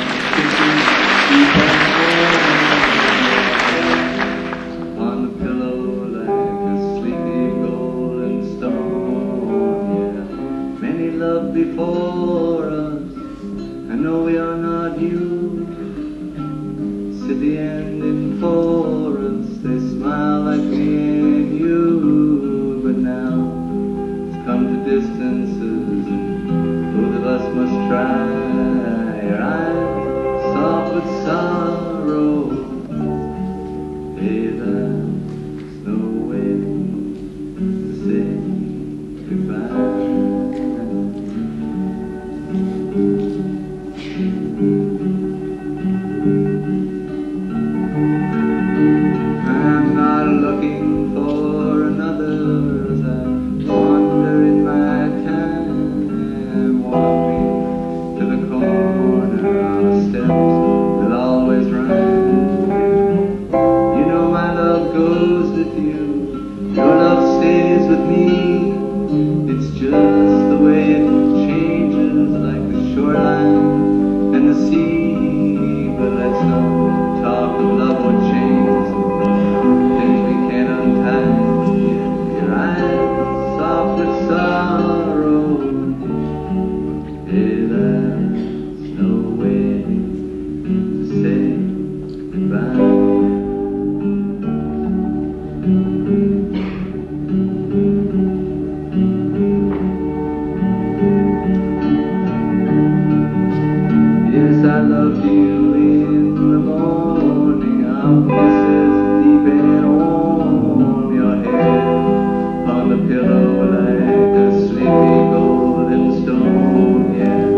on the pillow like a sleepy golden stone. Yeah, many loved before us, I know we are not you. City ending for us, they smile like me and you. But now it's come to distances, and both of us must try. Your eyes soft with sorrow, hey, there's no way to say goodbye. I'm not looking for another as I wander in my time. Walk me to the corner, our steps will always rhyme. You know my love goes with you, your love stays with me. It's just the way it changes, like the shoreline and the sea. But let's not talk of love or chains, things we can't untie. Your eyes soft with sorrow, hey, there's no way to say goodbye. Yes, I loved you in the morning, our kisses deep and warm, your head on the pillow like a sleepy golden stone. Yeah,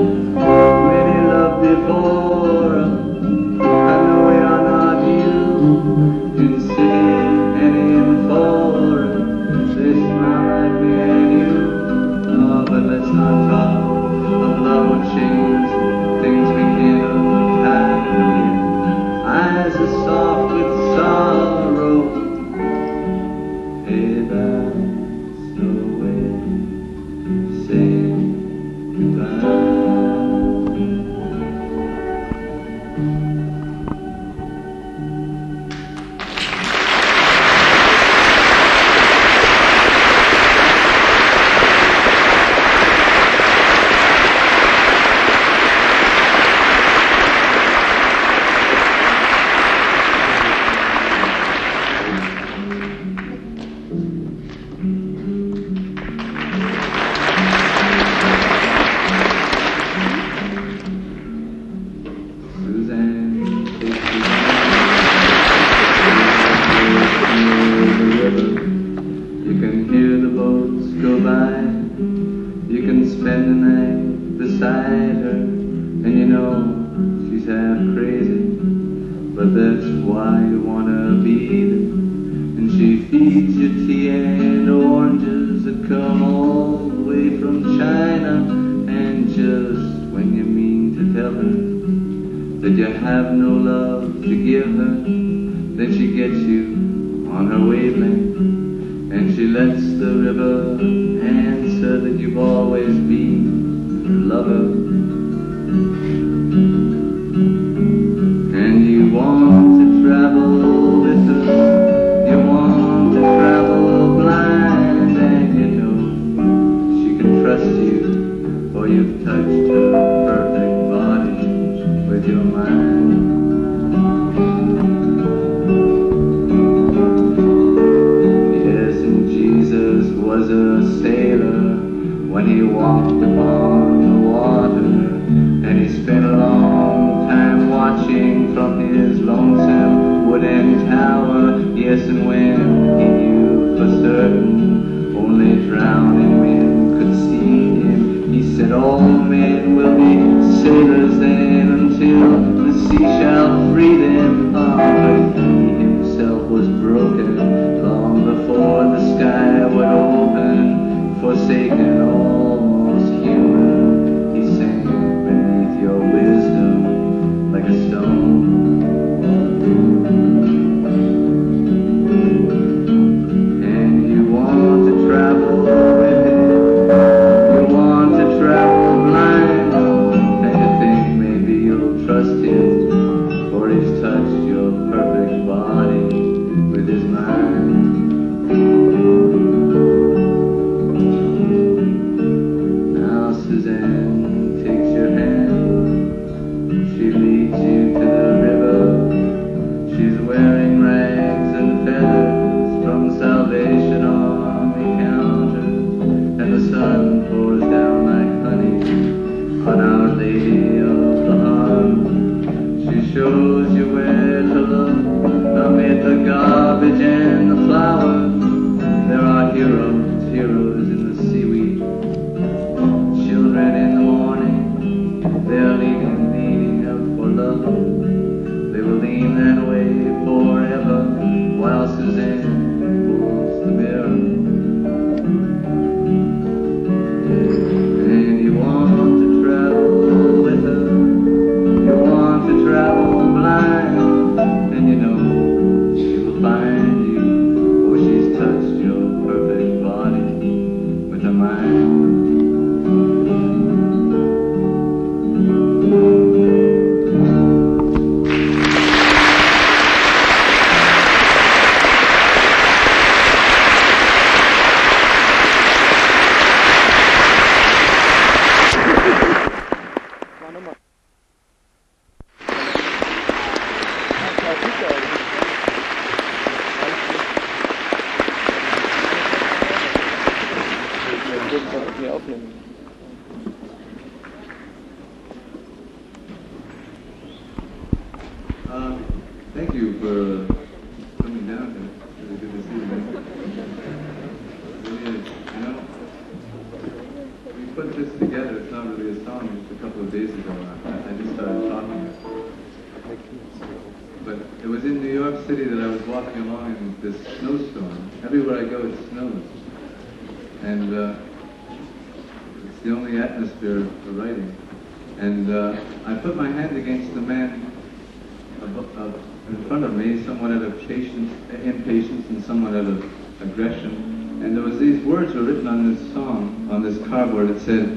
Aggression, and there was these words were written on this song, on this cardboard. It said,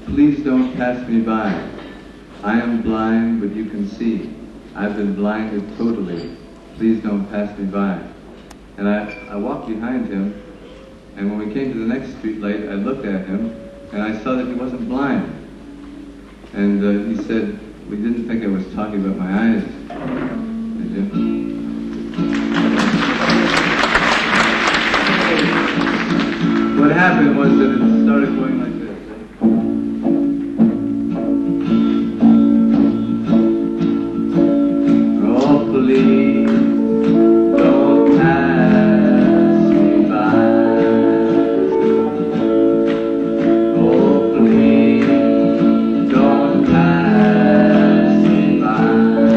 Please don't pass me by. I am blind, but you can see. I've been blinded totally. Please don't pass me by. And I, I walked behind him, and when we came to the next street light, I looked at him, and I saw that he wasn't blind. And uh, he said, "We didn't think I was talking about my eyes, did you?" What happened was that it started going like this. Oh, please, don't pass me by. Oh, please, don't pass me by.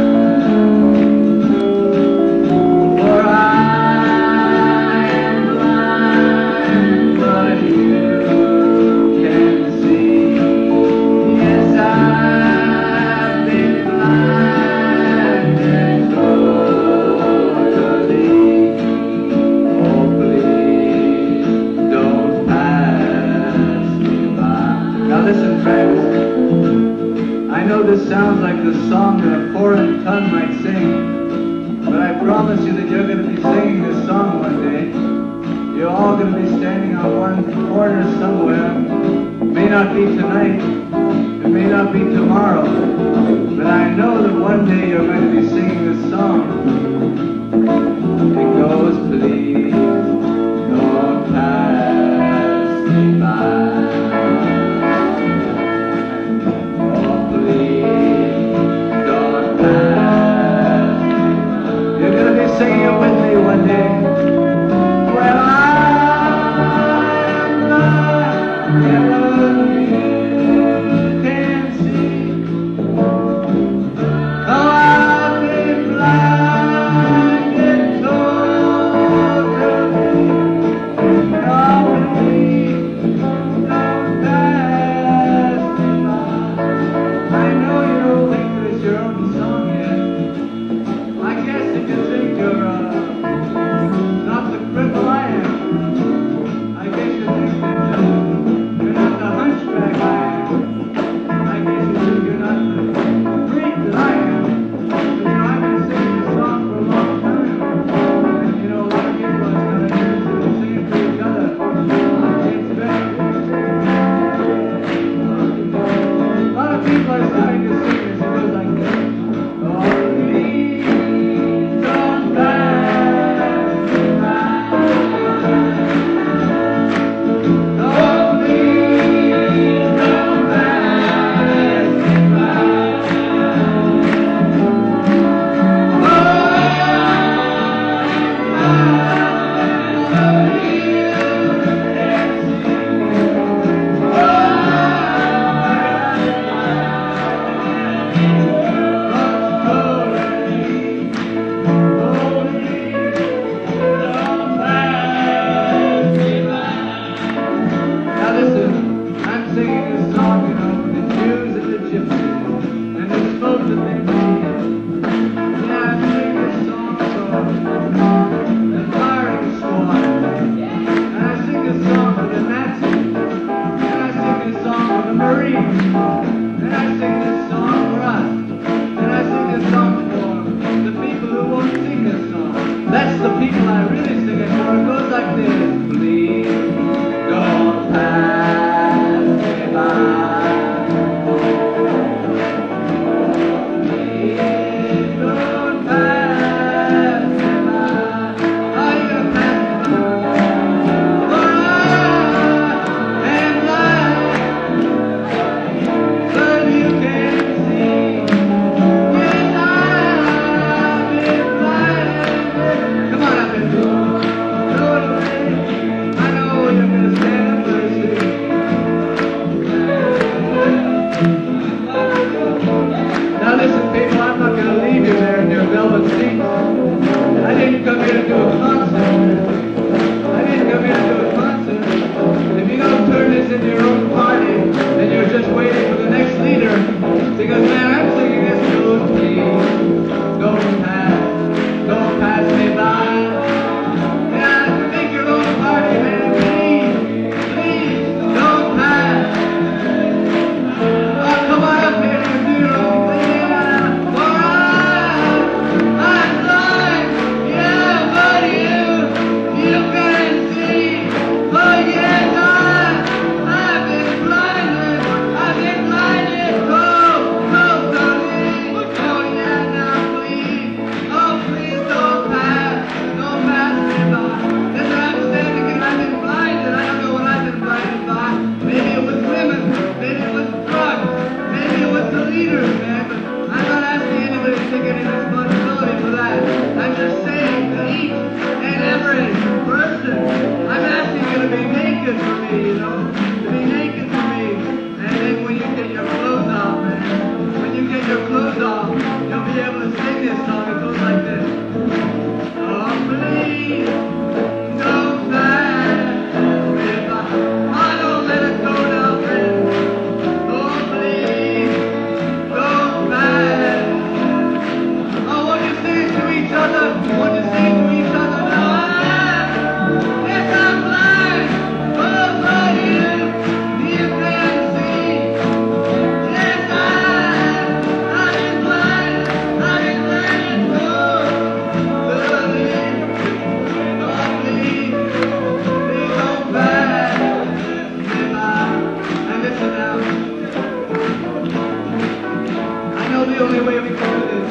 For I am blind, but you can see. Yes, I've been blinded totally. Oh, please, don't pass me by. Now listen, friends. I know this sounds like the song that a foreign tongue might sing, but I promise you that you're going to be singing this song one day. You're all going to be standing on one corner somewhere. It may not be tonight, it may not be tomorrow, but I know that one day you're going to be singing this song. It goes, please, don't pass me by. Oh, please, don't pass me by. You're going to be singing it with me one day. Well, I'm blind, you can see. Oh, I've been blinded totally. Oh, please, don't pass me by. I know you don't think that it's your own song yet. I guess if you think you're uh, not the cripple I am, I guess you think that uh, you're not the hunchback I am. I guess you think you're not the freak that I am. But you know, I've been singing this song for a long time. And you know, a lot of people are starting to sing it to each other. It's better. A lot of people are starting to sing this. It goes like this. Oh, please don't pass me by. Oh, please don't pass me by. Oh, leaders, man, but I'm not asking anybody to take any responsibility for that. I'm just saying to each and every person, I'm asking you to be naked for me, you know, to be naked for me. And then when you get your clothes off, man, when you get your clothes off, you'll be able to sing this song. It goes like this. Oh, please, don't pass me by. Oh, don't let it go now, friend. Oh, please, don't pass. Oh, won't you sing it to each other? Won't you sing it to each other now? Yes, I'm blind. Oh, but you, you can see. Yes, I, I've been blind. I've been blind. Oh, please, oh, please, please don't pass me by. And listen now. I know the only way we can do this.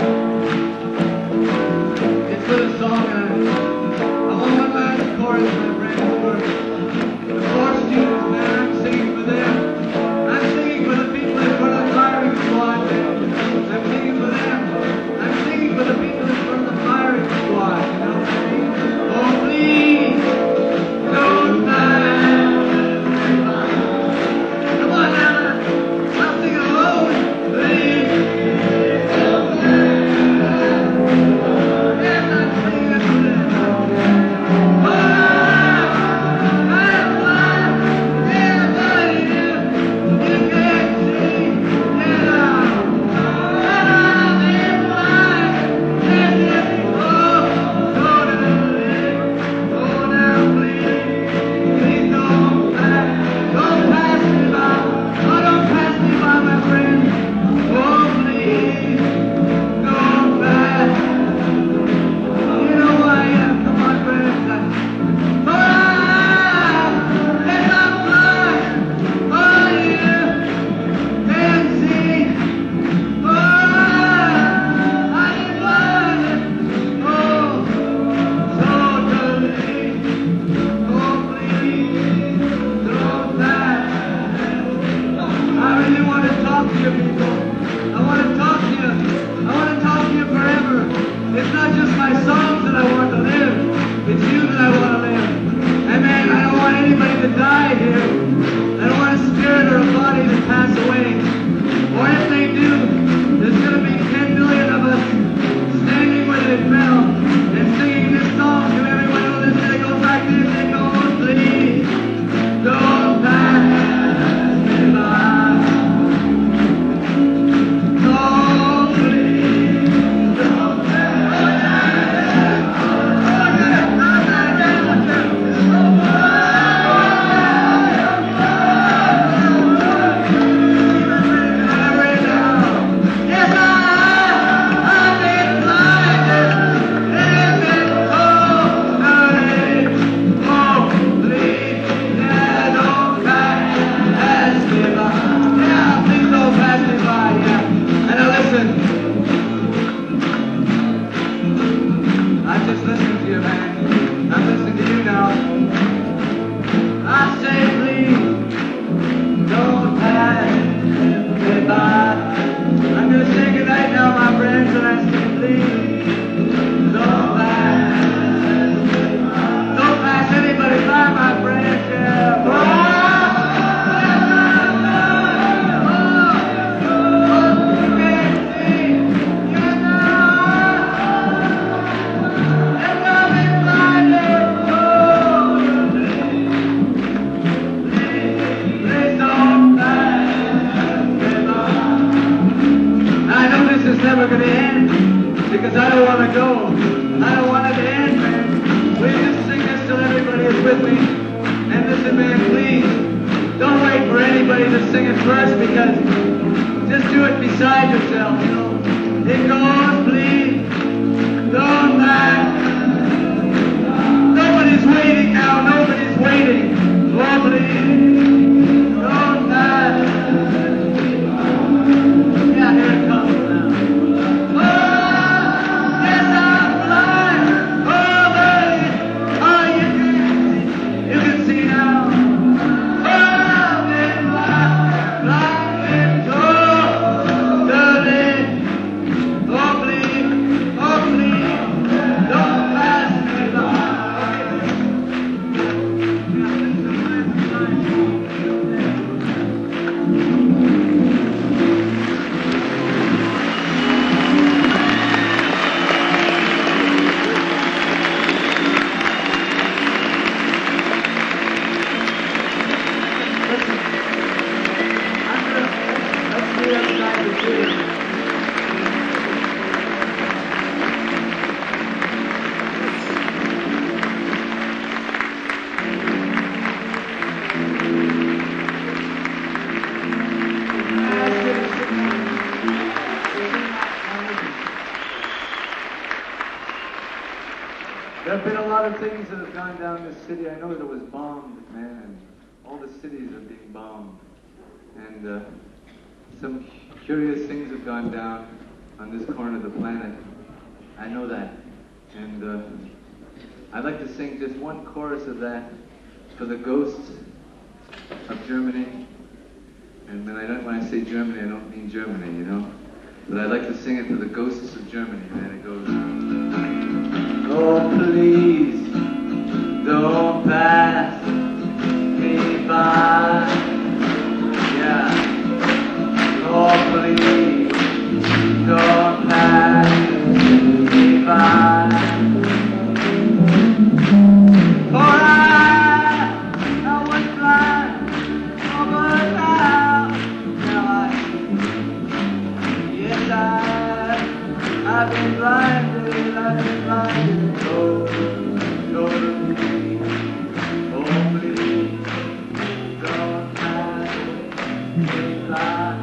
It's with a song, and I, I want one last chorus, my friends, for the four students, man. I'm singing for them. I'm singing for the people in front of the firing squad, man. I'm singing for them. I'm singing for the people in front of the firing squad, you know what I mean? Oh, please, don't pass me by. Come on now. I'll sing it alone. Please, don't pass. Yes, I'm singing it for them. Oh, I'm blind. Everybody here, you can't see. Yeah, I'm blind. Yes, yes. Oh, don't leave. Oh, now, please. Please don't pass. Don't pass me by. Oh, don't pass me by, my friend. Oh, please. Don't pass. You know who I am. Come on, friends. Oh, yes, I'm blind. Oh, you can see. Oh, I'm blind. Oh, so don't leave. Oh, please, don't pass. I really want to talk to you, people. I want to talk to you. I want to talk to you forever. It's not just my songs that I want to live. It's you that I want to live. And man, I don't want anybody to die here. I don't want a spirit or a body to pass away. Or if they do, there's going to be ten million of us standing where they fell and singing this song to everyone who lives there. It goes like this. It goes, please, don't pass me by. Oh, please, don't pass me I'm just listening to you, man. I'm listening to you now. I say, please, don't pass me by. I'm going to say goodnight now, my friends, and I say, please, don't pass me by. Don't pass anybody by, my friends. Yeah. Oh, you can't see. You know. It's never going to end because I don't want to go. I don't want it to end, man. Will you just sing this till everybody is with me? And listen, man, please don't wait for anybody to sing it first because just do it beside yourself, you know. It goes, please, don't pass. Nobody's waiting now. Nobody's waiting. Oh, please, don't pass. Yeah, here it comes now. Oh, yes, I'm blind. Oh, baby. Oh, you can see. You can see now. Oh, I've been blind. Blind and told. lot of things that have gone down this city. I know that it was bombed, man, and all the cities are being bombed. And uh, some curious things have gone down on this corner of the planet. I know that. And uh, I'd like to sing just one chorus of that for the ghosts of Germany. And when I, don't, when I say Germany, I don't mean Germany, you know? But I'd like to sing it for the ghosts of Germany. And then it goes, oh, please, don't pass me by. Yeah. Oh, please, don't pass me by. For I, I was blind, oh, but now, now I see. Yes, I, I've been blinded, I've been blinded, oh, totally. Oh, please, don't pass me by.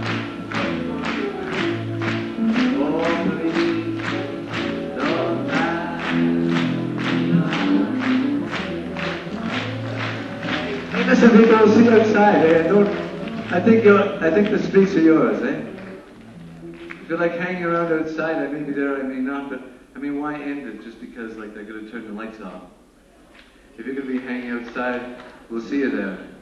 Oh, please, don't pass me by. Hey, listen, people, see you outside, eh? Don't, I think you're, I think the streets are yours, eh? If you're like hanging around outside, I may be there, I may not, but I mean, why end it just because like they're going to turn the lights off? If you're going to be hanging outside, we'll see you there.